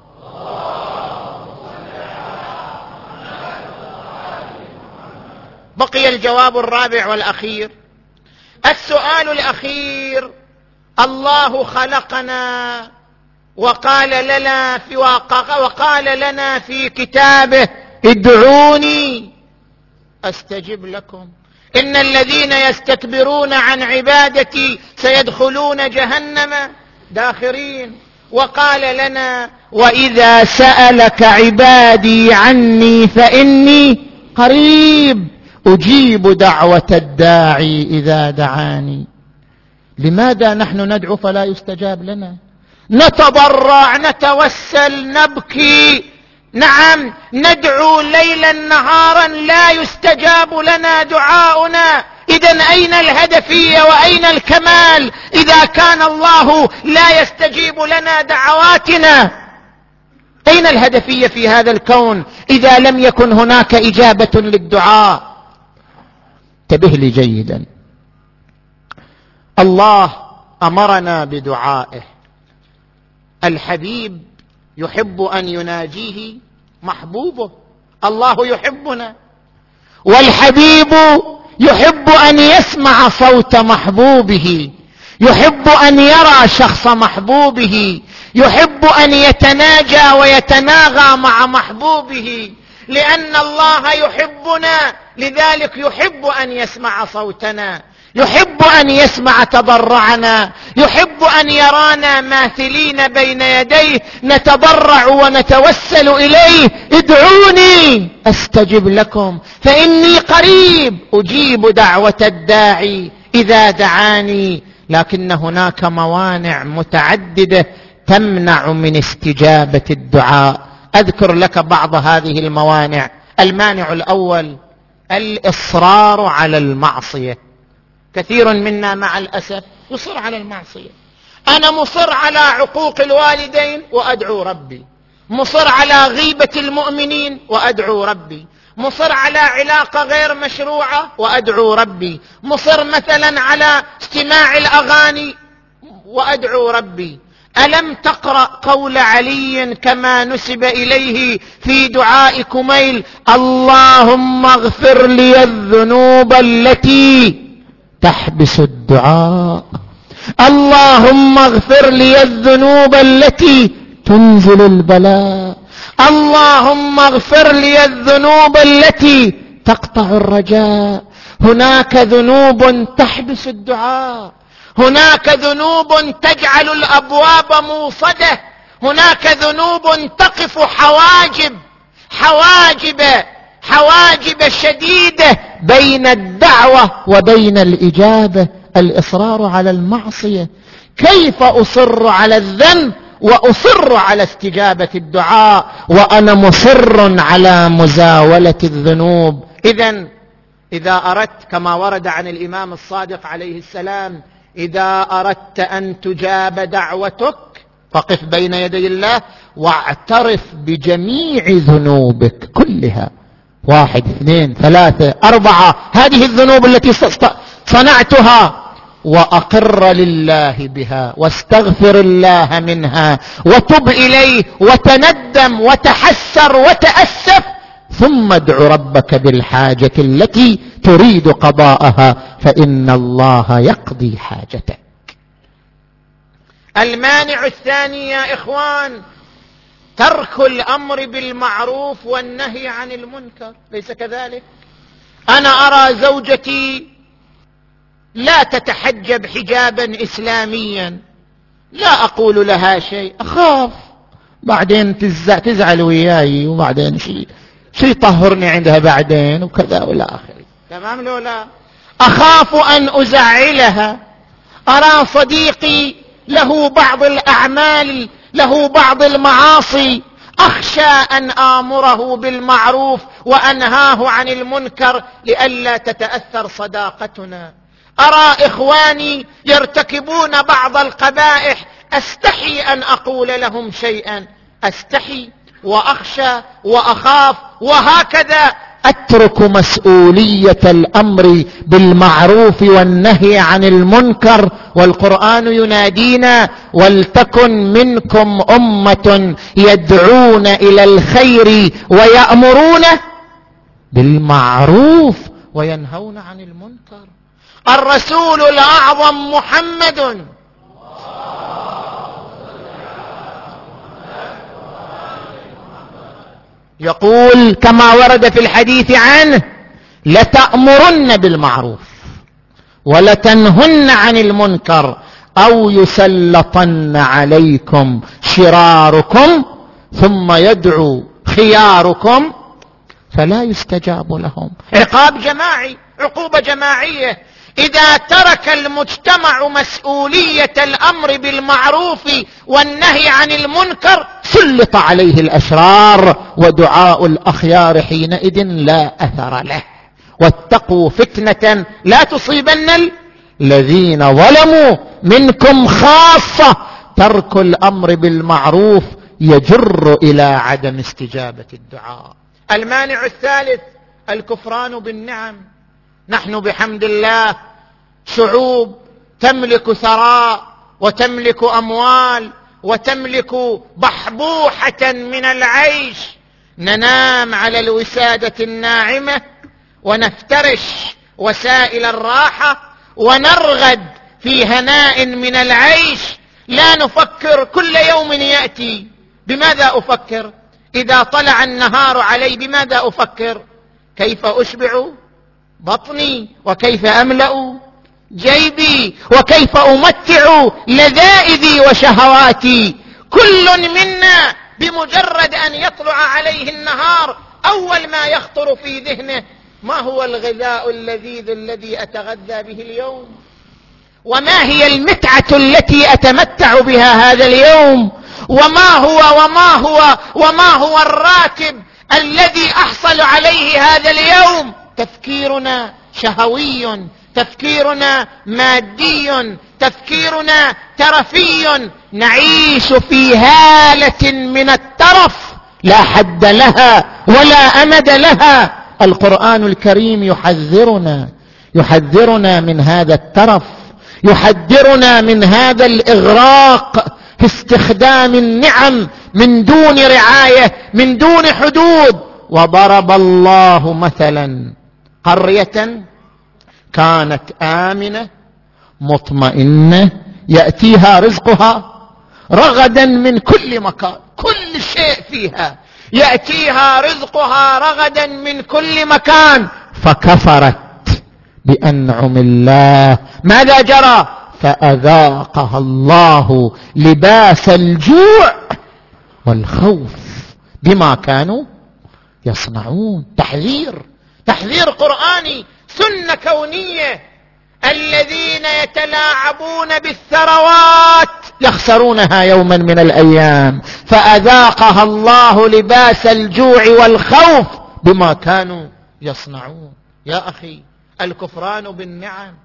بقي الجواب الرابع والأخير. السؤال الأخير: الله خلقنا وقال لنا في وقال لنا في كتابه: ادعوني أستجب لكم، إن الذين يستكبرون عن عبادتي سيدخلون جهنم داخرين. وقال لنا: وإذا سألك عبادي عني فإني قريب أجيب دعوة الداعي إذا دعاني. لماذا نحن ندعو فلا يستجاب لنا؟ نتضرع، نتوسل، نبكي، نعم ندعو ليلا نهارا لا يستجاب لنا دعاؤنا. إذن أين الهدفية وأين الكمال إذا كان الله لا يستجيب لنا دعواتنا؟ أين الهدفية في هذا الكون إذا لم يكن هناك إجابة للدعاء؟ انتبه لي جيدا. الله أمرنا بدعائه. الحبيب يحب أن يناجيه محبوبه، الله يحبنا، والحبيب يحب أن يسمع صوت محبوبه، يحب أن يرى شخص محبوبه، يحب أن يتناجى ويتناغى مع محبوبه، لأن الله يحبنا، لذلك يحب أن يسمع صوتنا، يحب أن يسمع تضرعنا، يحب أن يرانا ماثلين بين يديه نتضرع ونتوسل إليه: ادعوني أستجب لكم فإني قريب أجيب دعوة الداعي إذا دعاني. لكن هناك موانع متعددة تمنع من استجابة الدعاء. أذكر لك بعض هذه الموانع. المانع الأول: الإصرار على المعصية. كثير منا مع الأسف يصر على المعصية. أنا مصر على عقوق الوالدين وأدعو ربي، مصر على غيبة المؤمنين وأدعو ربي، مصر على علاقة غير مشروعة وأدعو ربي، مصر مثلا على استماع الأغاني وأدعو ربي. ألم تقرأ قول علي كما نسب إليه في دعاء كميل: اللهم اغفر لي الذنوب التي تحبس الدعاء، اللهم اغفر لي الذنوب التي تنزل البلاء، اللهم اغفر لي الذنوب التي تقطع الرجاء. هناك ذنوب تحبس الدعاء، هناك ذنوب تجعل الأبواب موصدة، هناك ذنوب تقف حواجب حواجب حواجب شديدة بين الدعوة وبين الإجابة. الإصرار على المعصية. كيف أصر على الذنب وأصر على استجابة الدعاء وأنا مصر على مزاولة الذنوب؟ إذن إذا أردت كما ورد عن الإمام الصادق عليه السلام: إذا أردت أن تجاب دعوتك فقف بين يدي الله واعترف بجميع ذنوبك كلها، واحد اثنين ثلاثة أربعة، هذه الذنوب التي صنعتها، وأقر لله بها واستغفر الله منها وتب إليه وتندم وتحسر وتأسف، ثم ادع ربك بالحاجة التي تريد قضاءها فإن الله يقضي حاجتك. المانع الثاني يا إخوان ترك الأمر بالمعروف والنهي عن المنكر، ليس كذلك؟ أنا أرى زوجتي لا تتحجب حجابا إسلاميا، لا أقول لها شيء، أخاف بعدين تزعل وياي وبعدين شيء شيء يطهرني عندها بعدين وكذا ولا آخره، تمام لو لا؟ أخاف أن أزعلها. أرى صديقي له بعض الأعمال، له بعض المعاصي، أخشى أن آمره بالمعروف وأنهاه عن المنكر لئلا تتأثر صداقتنا. أرى إخواني يرتكبون بعض القبائح، أستحي أن أقول لهم شيئا، أستحي وأخشى وأخاف، وهكذا أترك مسؤولية الأمر بالمعروف والنهي عن المنكر. والقرآن ينادينا: ولتكن منكم أمة يدعون إلى الخير ويأمرون بالمعروف وينهون عن المنكر. الرسول الأعظم محمد يقول كما ورد في الحديث عنه: لتأمرن بالمعروف ولتنهن عن المنكر أو يسلطن عليكم شراركم ثم يدعو خياركم فلا يستجاب لهم. عقاب جماعي، عقوبة جماعية. إذا ترك المجتمع مسؤولية الأمر بالمعروف والنهي عن المنكر سلط عليه الأشرار، ودعاء الأخيار حينئذ لا أثر له. واتقوا فتنة لا تصيبن الذين ظلموا منكم خاصة. ترك الأمر بالمعروف يجر إلى عدم استجابة الدعاء. المانع الثالث الكفران بالنعم. نحن بحمد الله شعوب تملك ثراء وتملك أموال وتملك بحبوحة من العيش، ننام على الوسادة الناعمة ونفترش وسائل الراحة ونرغد في هناء من العيش، لا نفكر كل يوم يأتي. بماذا أفكر؟ إذا طلع النهار علي بماذا أفكر؟ كيف أشبع بطني، وكيف أملأ جيبي، وكيف أمتع لذائذي وشهواتي. كل منا بمجرد أن يطلع عليه النهار أول ما يخطر في ذهنه: ما هو الغذاء اللذيذ الذي أتغذى به اليوم؟ وما هي المتعة التي أتمتع بها هذا اليوم؟ وما هو وما هو وما هو الراتب الذي أحصل عليه هذا اليوم؟ تفكيرنا شهوي، تفكيرنا مادي، تفكيرنا ترفي. نعيش في هالة من الترف لا حد لها ولا أمد لها. القرآن الكريم يحذرنا يحذرنا من هذا الترف، يحذرنا من هذا الإغراق في استخدام النعم من دون رعاية، من دون حدود. وضرب الله مثلا قرية كانت آمنة مطمئنة يأتيها رزقها رغدا من كل مكان، كل شيء فيها يأتيها رزقها رغدا من كل مكان، فكفرت بأنعم الله. ماذا جرى؟ فأذاقها الله لباس الجوع والخوف بما كانوا يصنعون. تحذير، تحذير قرآني، سنة كونية. الذين يتلاعبون بالثروات يخسرونها يوما من الأيام، فأذاقها الله لباس الجوع والخوف بما كانوا يصنعون. يا أخي الكفران بالنعم.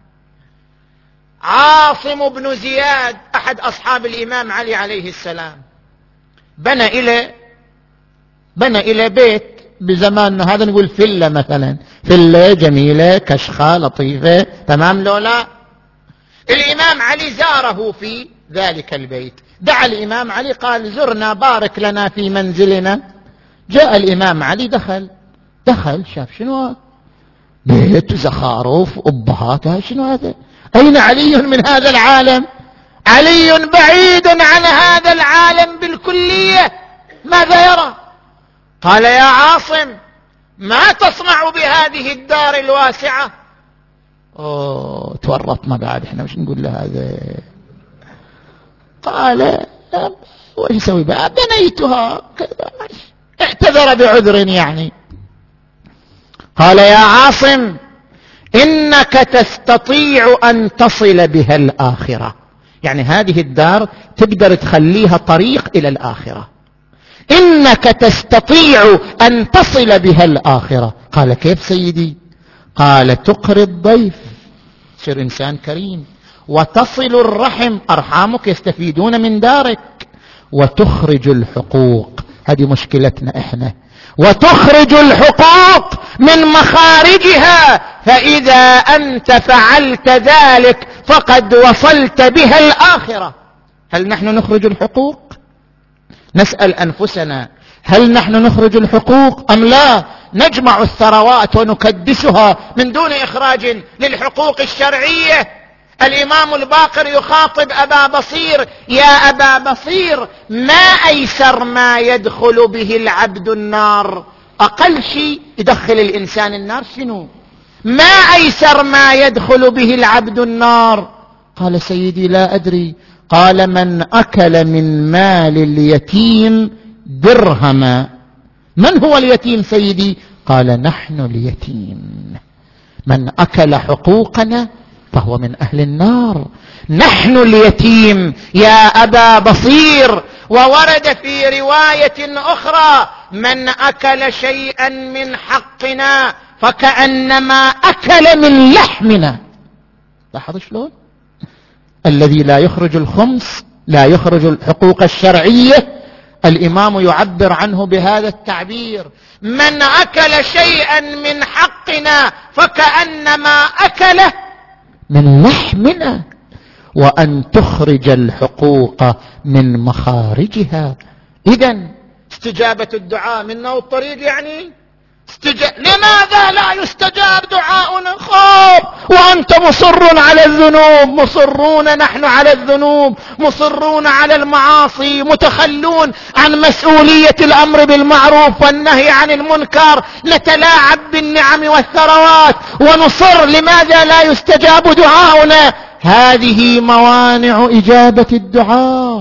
عاصم بن زياد أحد أصحاب الإمام علي عليه السلام بنى إلى بنى إلى بيت بزماننا هذا، نقول فيلا مثلا، فيلا جميلة كشخة لطيفة، تمام لولا؟ الإمام علي زاره في ذلك البيت، دعا الإمام علي قال زرنا بارك لنا في منزلنا. جاء الإمام علي دخل دخل شاف شنو بيت زخارف أبهاتها، شنو هذا؟ أين علي من هذا العالم؟ علي بعيد عن هذا العالم بالكلية، ماذا يرى؟ قال يا عاصم ما تصنع بهذه الدار الواسعة؟ أوه تورطنا بعد، احنا وش نقول له هذا؟ قال وش يسوي بها؟ بنيتها كذا، اعتذر بعذر يعني. قال يا عاصم إنك تستطيع أن تصل بها الآخرة، يعني هذه الدار تقدر تخليها طريق إلى الآخرة، إنك تستطيع أن تصل بها الآخرة. قال كيف سيدي؟ قال تقري الضيف، تصير إنسان كريم، وتصل الرحم، أرحامك يستفيدون من دارك، وتخرج الحقوق، هذه مشكلتنا إحنا، وتخرج الحقوق من مخارجها، فإذا أنت فعلت ذلك فقد وصلت بها الآخرة. هل نحن نخرج الحقوق؟ نسأل أنفسنا هل نحن نخرج الحقوق أم لا؟ نجمع الثروات ونكدسها من دون إخراج للحقوق الشرعية. الإمام الباقر يخاطب أبا بصير: يا أبا بصير، ما أيسر ما يدخل به العبد النار؟ أقل شيء يدخل الإنسان النار شنو؟ ما أيسر ما يدخل به العبد النار؟ قال سيدي لا أدري. قال من أكل من مال اليتيم درهما. من هو اليتيم سيدي؟ قال نحن اليتيم، من أكل حقوقنا فهو من أهل النار، نحن اليتيم يا أبا بصير. وورد في رواية أخرى: من أكل شيئا من حقنا فكأنما أكل من لحمنا. لاحظ شلون الذي لا يخرج الخمس، لا يخرج الحقوق الشرعية، الإمام يعبر عنه بهذا التعبير: من أكل شيئا من حقنا فكأنما أكل من لحمنا. وأن تخرج الحقوق من مخارجها. إذن استجابة الدعاء منا والطريق، يعني استجاب. لماذا لا يستجاب دعاؤنا؟ خاب وأنت مصر على الذنوب، مصرون نحن على الذنوب، مصرون على المعاصي، متخلون عن مسؤولية الأمر بالمعروف والنهي عن المنكر، نتلاعب بالنعم والثروات ونصر. لماذا لا يستجاب دعاؤنا؟ هذه موانع إجابة الدعاء.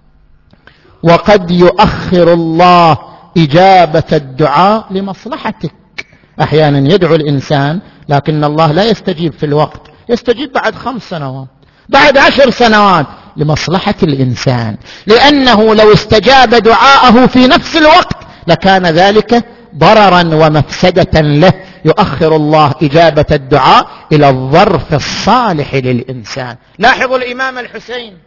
وقد يؤخر الله إجابة الدعاء لمصلحتك. أحيانا يدعو الإنسان لكن الله لا يستجيب في الوقت، يستجيب بعد خمس سنوات، بعد عشر سنوات، لمصلحة الإنسان، لأنه لو استجاب دعاءه في نفس الوقت لكان ذلك ضررا ومفسدة له. يؤخر الله إجابة الدعاء إلى الظرف الصالح للإنسان. لاحظوا الإمام الحسين،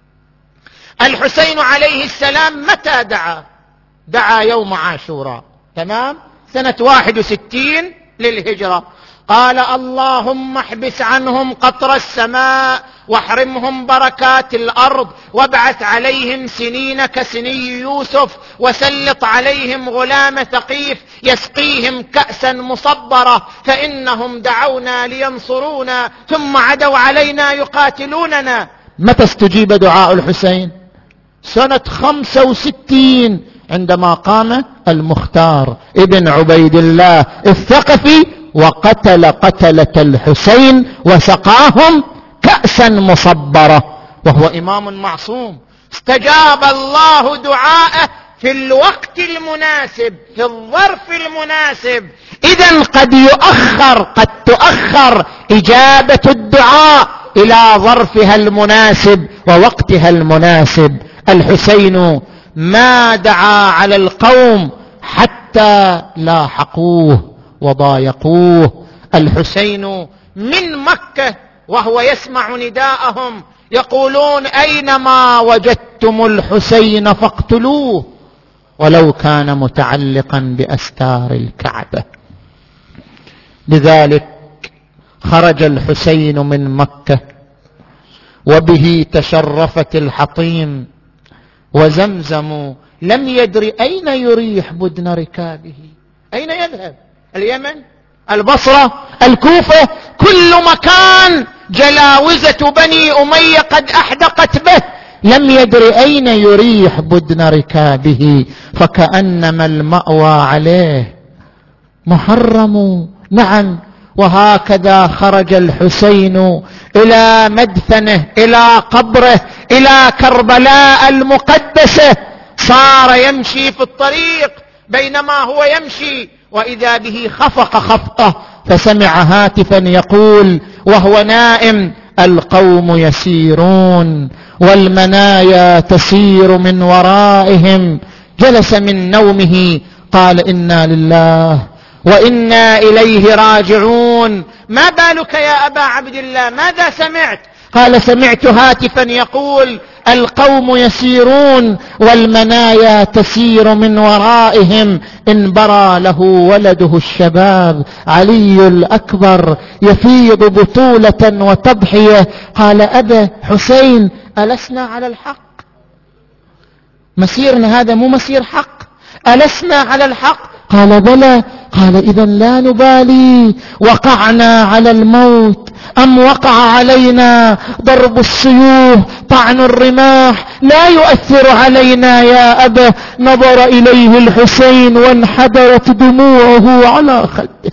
الحسين عليه السلام متى دعا؟ دعا يوم عاشوراء، تمام، سنة واحد وستين للهجرة. قال اللهم احبس عنهم قطر السماء واحرمهم بركات الأرض وابعث عليهم سنين كسني يوسف وسلط عليهم غلام ثقيف يسقيهم كأسا مصبرة فإنهم دعونا لينصرونا ثم عدوا علينا يقاتلوننا. متى استجيب دعاء الحسين؟ سنة خمسة وستين عندما قام المختار ابن عبيد الله الثقفي وقتل قتلة الحسين وسقاهم كأسا مصبرة، وهو إمام معصوم. استجاب الله دعاءه في الوقت المناسب، في الظرف المناسب. إذن قد يؤخر، قد تؤخر إجابة الدعاء إلى ظرفها المناسب ووقتها المناسب. الحسين ما دعا على القوم حتى لاحقوه وضايقوه. الحسين من مكة وهو يسمع نداءهم يقولون أينما وجدتم الحسين فاقتلوه ولو كان متعلقا بأستار الكعبة. لذلك خرج الحسين من مكة وبه تشرفت الحطيم وزمزم لم يدر أين يريح بدن ركابه. أين يذهب؟ اليمن، البصرة، الكوفة، كل مكان جلاوزة بني أمية قد أحدقت به، لم يدر أين يريح بدن ركابه، فكأنما المأوى عليه محرم. نعم، وهكذا خرج الحسين إلى مدفنه، إلى قبره، إلى كربلاء المقدسة. صار يمشي في الطريق، بينما هو يمشي وإذا به خفق خفقه فسمع هاتفا يقول وهو نائم: القوم يسيرون والمنايا تسير من ورائهم. جلس من نومه قال: إنا لله وإنا إليه راجعون. ما بالك يا أبا عبد الله؟ ماذا سمعت؟ قال: سمعت هاتفا يقول: القوم يسيرون والمنايا تسير من ورائهم. انبرى له ولده الشباب علي الأكبر يفيض بطولة وتضحية. قال: أبا حسين، ألسنا على الحق؟ مسيرنا هذا مو مسير حق؟ ألسنا على الحق؟ قال: بلى. قال: إذا لا نبالي، وقعنا على الموت أم وقع علينا ضرب السيوف، طعن الرماح، لا يؤثر علينا يا أبا. نظر إليه الحسين وانحدرت دموعه على خده.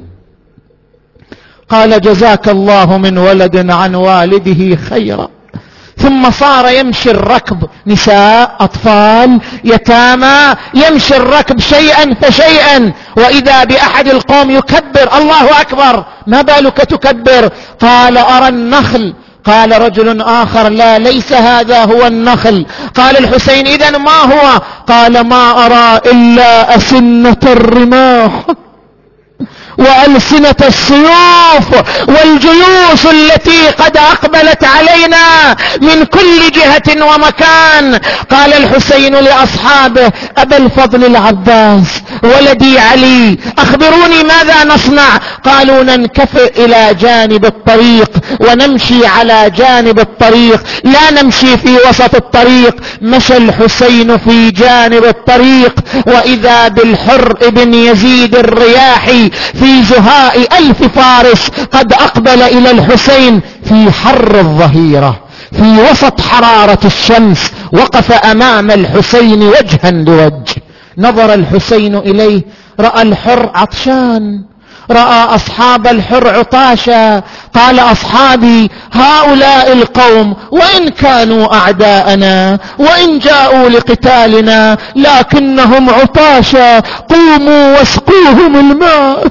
قال: جزاك الله من ولد عن والده خيرا. ثم صار يمشي الركب، نساء، أطفال، يتامى، يمشي الركب شيئا فشيئا، وإذا بأحد القوم يكبر: الله أكبر. ما بالك تكبر؟ قال: أرى النخل. قال رجل آخر: لا، ليس هذا هو النخل. قال الحسين: إذن ما هو؟ قال: ما أرى إلا أسنة الرماح وألسنة السيوف والجيوش التي قد أقبلت علينا من كل جهة ومكان. قال الحسين لأصحابه: أبا الفضل العباس، ولدي علي، أخبروني ماذا نصنع؟ قالوا: ننكفئ إلى جانب الطريق ونمشي على جانب الطريق، لا نمشي في وسط الطريق. مشى الحسين في جانب الطريق وإذا بالحر ابن يزيد الرياحي في زهاء ألف فارس قد أقبل إلى الحسين في حر الظهيرة، في وسط حرارة الشمس، وقف أمام الحسين وجها لوجه. نظر الحسين إليه، رأى الحر عطشان، رأى أصحاب الحر عطاشا. قال: أصحابي هؤلاء القوم وإن كانوا أعداءنا وإن جاءوا لقتالنا لكنهم عطاشا، قوموا واسقوهم الماء.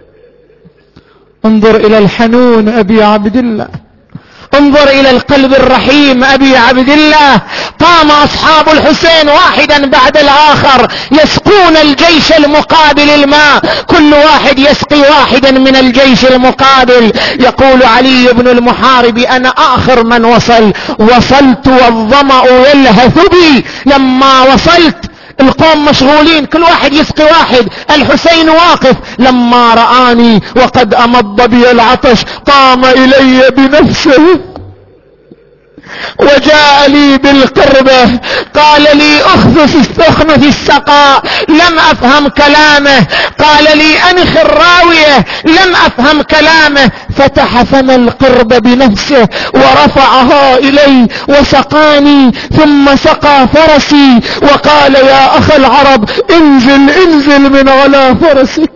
انظر إلى الحنون أبي عبد الله، انظر إلى القلب الرحيم أبي عبد الله. قام أصحاب الحسين واحدا بعد الآخر يسقون الجيش المقابل الماء، كل واحد يسقي واحدا من الجيش المقابل. يقول علي بن المحارب: أنا آخر من وصل، وصلت والظمأ يلهث بي. لما وصلت القوم مشغولين، كل واحد يسقي واحد، الحسين واقف. لما رآني وقد أمض بي العطش قام إلي بنفسه وجاء لي بالقربة، قال لي: اخذف اخنف السقاء، لم افهم كلامه. قال لي: انخ الراوية، لم افهم كلامه. فتح فم القربة بنفسه ورفعها الي وسقاني، ثم سقى فرسي وقال: يا اخ العرب، انزل انزل من على فرسك.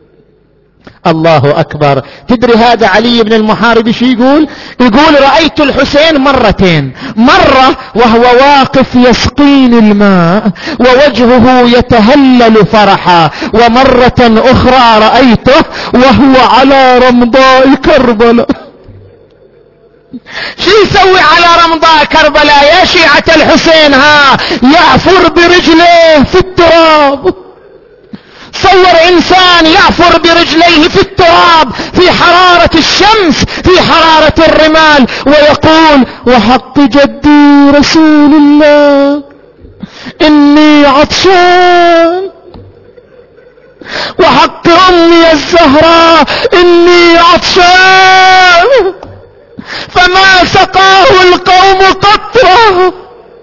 الله أكبر. تدري هذا علي بن المحارب شو يقول؟ يقول: رأيت الحسين مرتين، مرة وهو واقف يسقين الماء ووجهه يتهلل فرحا، ومرة أخرى رأيته وهو على رمضاء كربلاء. شو يسوي على رمضاء كربلاء يا شيعة الحسين؟ ها، يعفر برجله في التراب. صور إنسان يعفر برجليه في التراب التراب، في حرارة الشمس، في حرارة الرمال، ويقول وحق جدي رسول الله إني عطشان، وحق أمي الزهراء إني عطشان، فما سقاه القوم قطرة.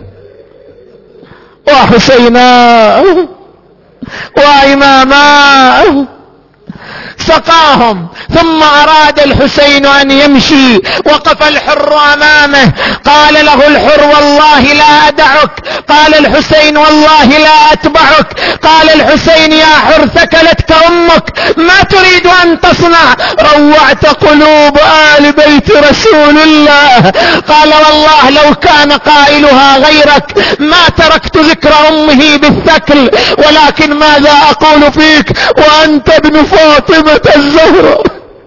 وحسينا وإماما سقاهم. ثم أراد الحسين أن يمشي، وقف الحر أمامه، قال له الحر والله لا أدعك، قال الحسين والله لا أتبعك، قال الحسين يا حر ثكلتك أمك، ما تريد أن تصنع؟ روعت قلوب آل بيت رسول الله. قال والله لو كان قائلها غيرك ما تركت ذكر أمه بالثكل، ولكن ماذا أقول فيك وأنت ابن فاطمة الزهراء؟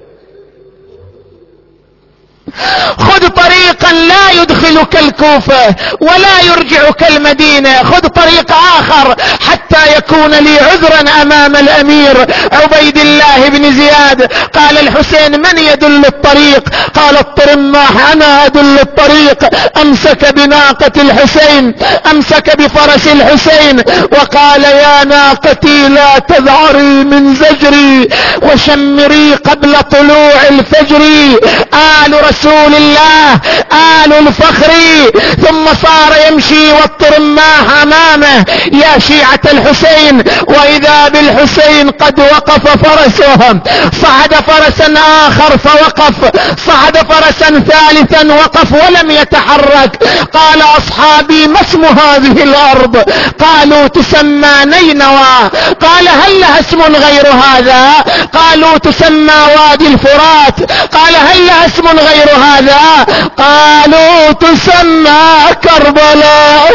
خذ طريقا لا يدخلك الكوفة ولا يرجعك المدينة، خذ طريق آخر حتى يكون لي عذرا أمام الأمير عبيد الله بن زياد. قال الحسين من يدل الطريق؟ قال الطرماح أنا أدل الطريق. أمسك بناقة الحسين، أمسك بفرس الحسين، وقال يا ناقتي لا تذعري من زجري وشمري قبل طلوع الفجر، آل رسول الله آل الفخر. ثم صار يمشي والطرماح أمامه يا شيعة الحسين، وإذا بالحسين قد وقف فرسهم، صعد فرسا آخر فوقف، صعد فرسا ثالثا وقف ولم يتحرك. قال أصحابي ما اسم هذه الأرض؟ قالوا تسمى نينوى. قال هل لها اسم غير هذا؟ قالوا تسمى وادي الفرات. قال هل لها اسم غير هذا؟ قالوا تسمى كربلاء.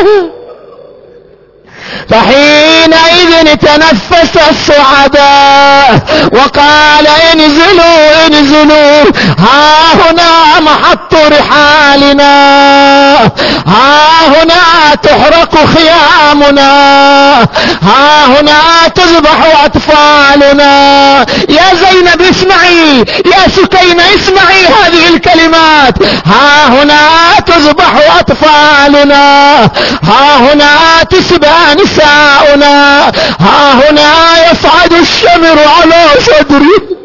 فحينئذ تنفس السعداء وقال انزلوا انزلوا، ها هنا محط رحالنا، ها هنا تحرق خيامنا، ها هنا تذبح أطفالنا. يا زينب اسمعي، يا سكينة اسمعي هذه الكلمات، ها هنا تذبح أطفالنا، ها هنا تسبى نساؤنا، ها هنا يصعد الشمر على صدري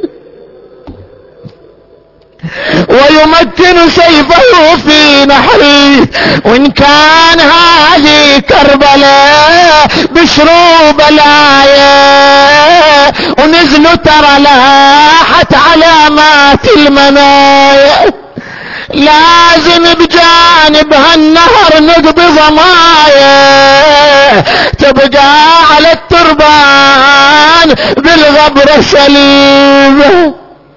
ويمكن سيفه في نحري. وإن كان هذه كربلاء بشروا بلايا، ونزلوا ترى لاحت علامات المنايا، لازم بجانبها النهر نقضي ضمايا، تبقى على التربان بالغبر سليم.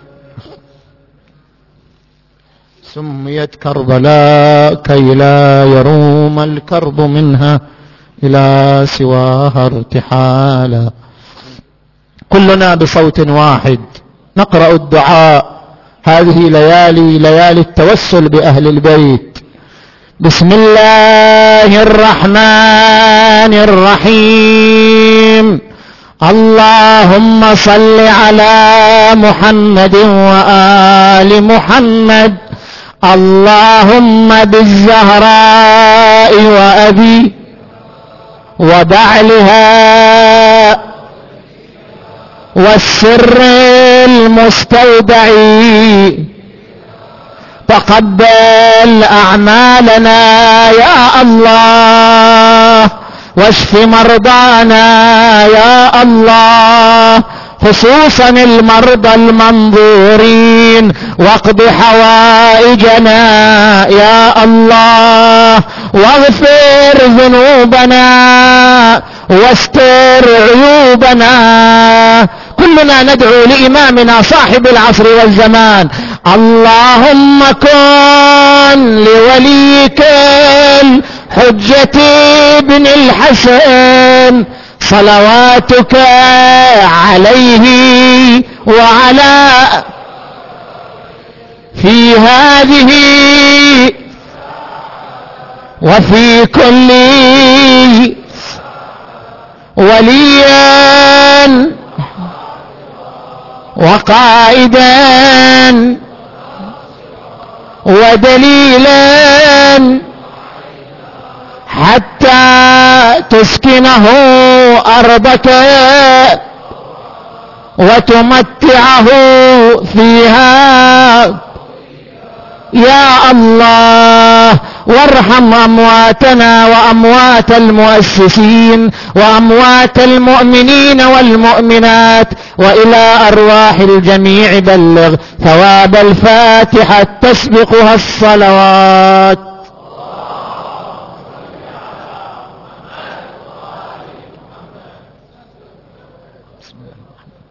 سميت كربلاء كي لا يروم الكرب منها إلى سواها ارتحالا. كلنا بصوت واحد نقرأ الدعاء، هذه ليالي ليالي التوسل بأهل البيت. بسم الله الرحمن الرحيم. اللهم صل على محمد وآل محمد. اللهم بالزهراء وأبي وبعلها والسر المستودع تقبل أعمالنا يا الله، واشف مرضانا يا الله، خصوصا المرضى المنظورين، واقض حوائجنا يا الله، واغفر ذنوبنا واستر عيوبنا. كلنا ندعو لإمامنا صاحب العصر والزمان. اللهم كن لوليك الحجة بن الحسن صلواتك عليه وعلى في هذه وفي كل وليا وقائدا ودليلا حتى تسكنه أرضك وتمتعه فيها يا الله. وارحم أمواتنا وأموات المؤسسين وأموات المؤمنين والمؤمنات، وإلى أرواح الجميع بلغ ثواب الفاتحة تسبقها الصلوات. بسم الله الرحمن الرحيم.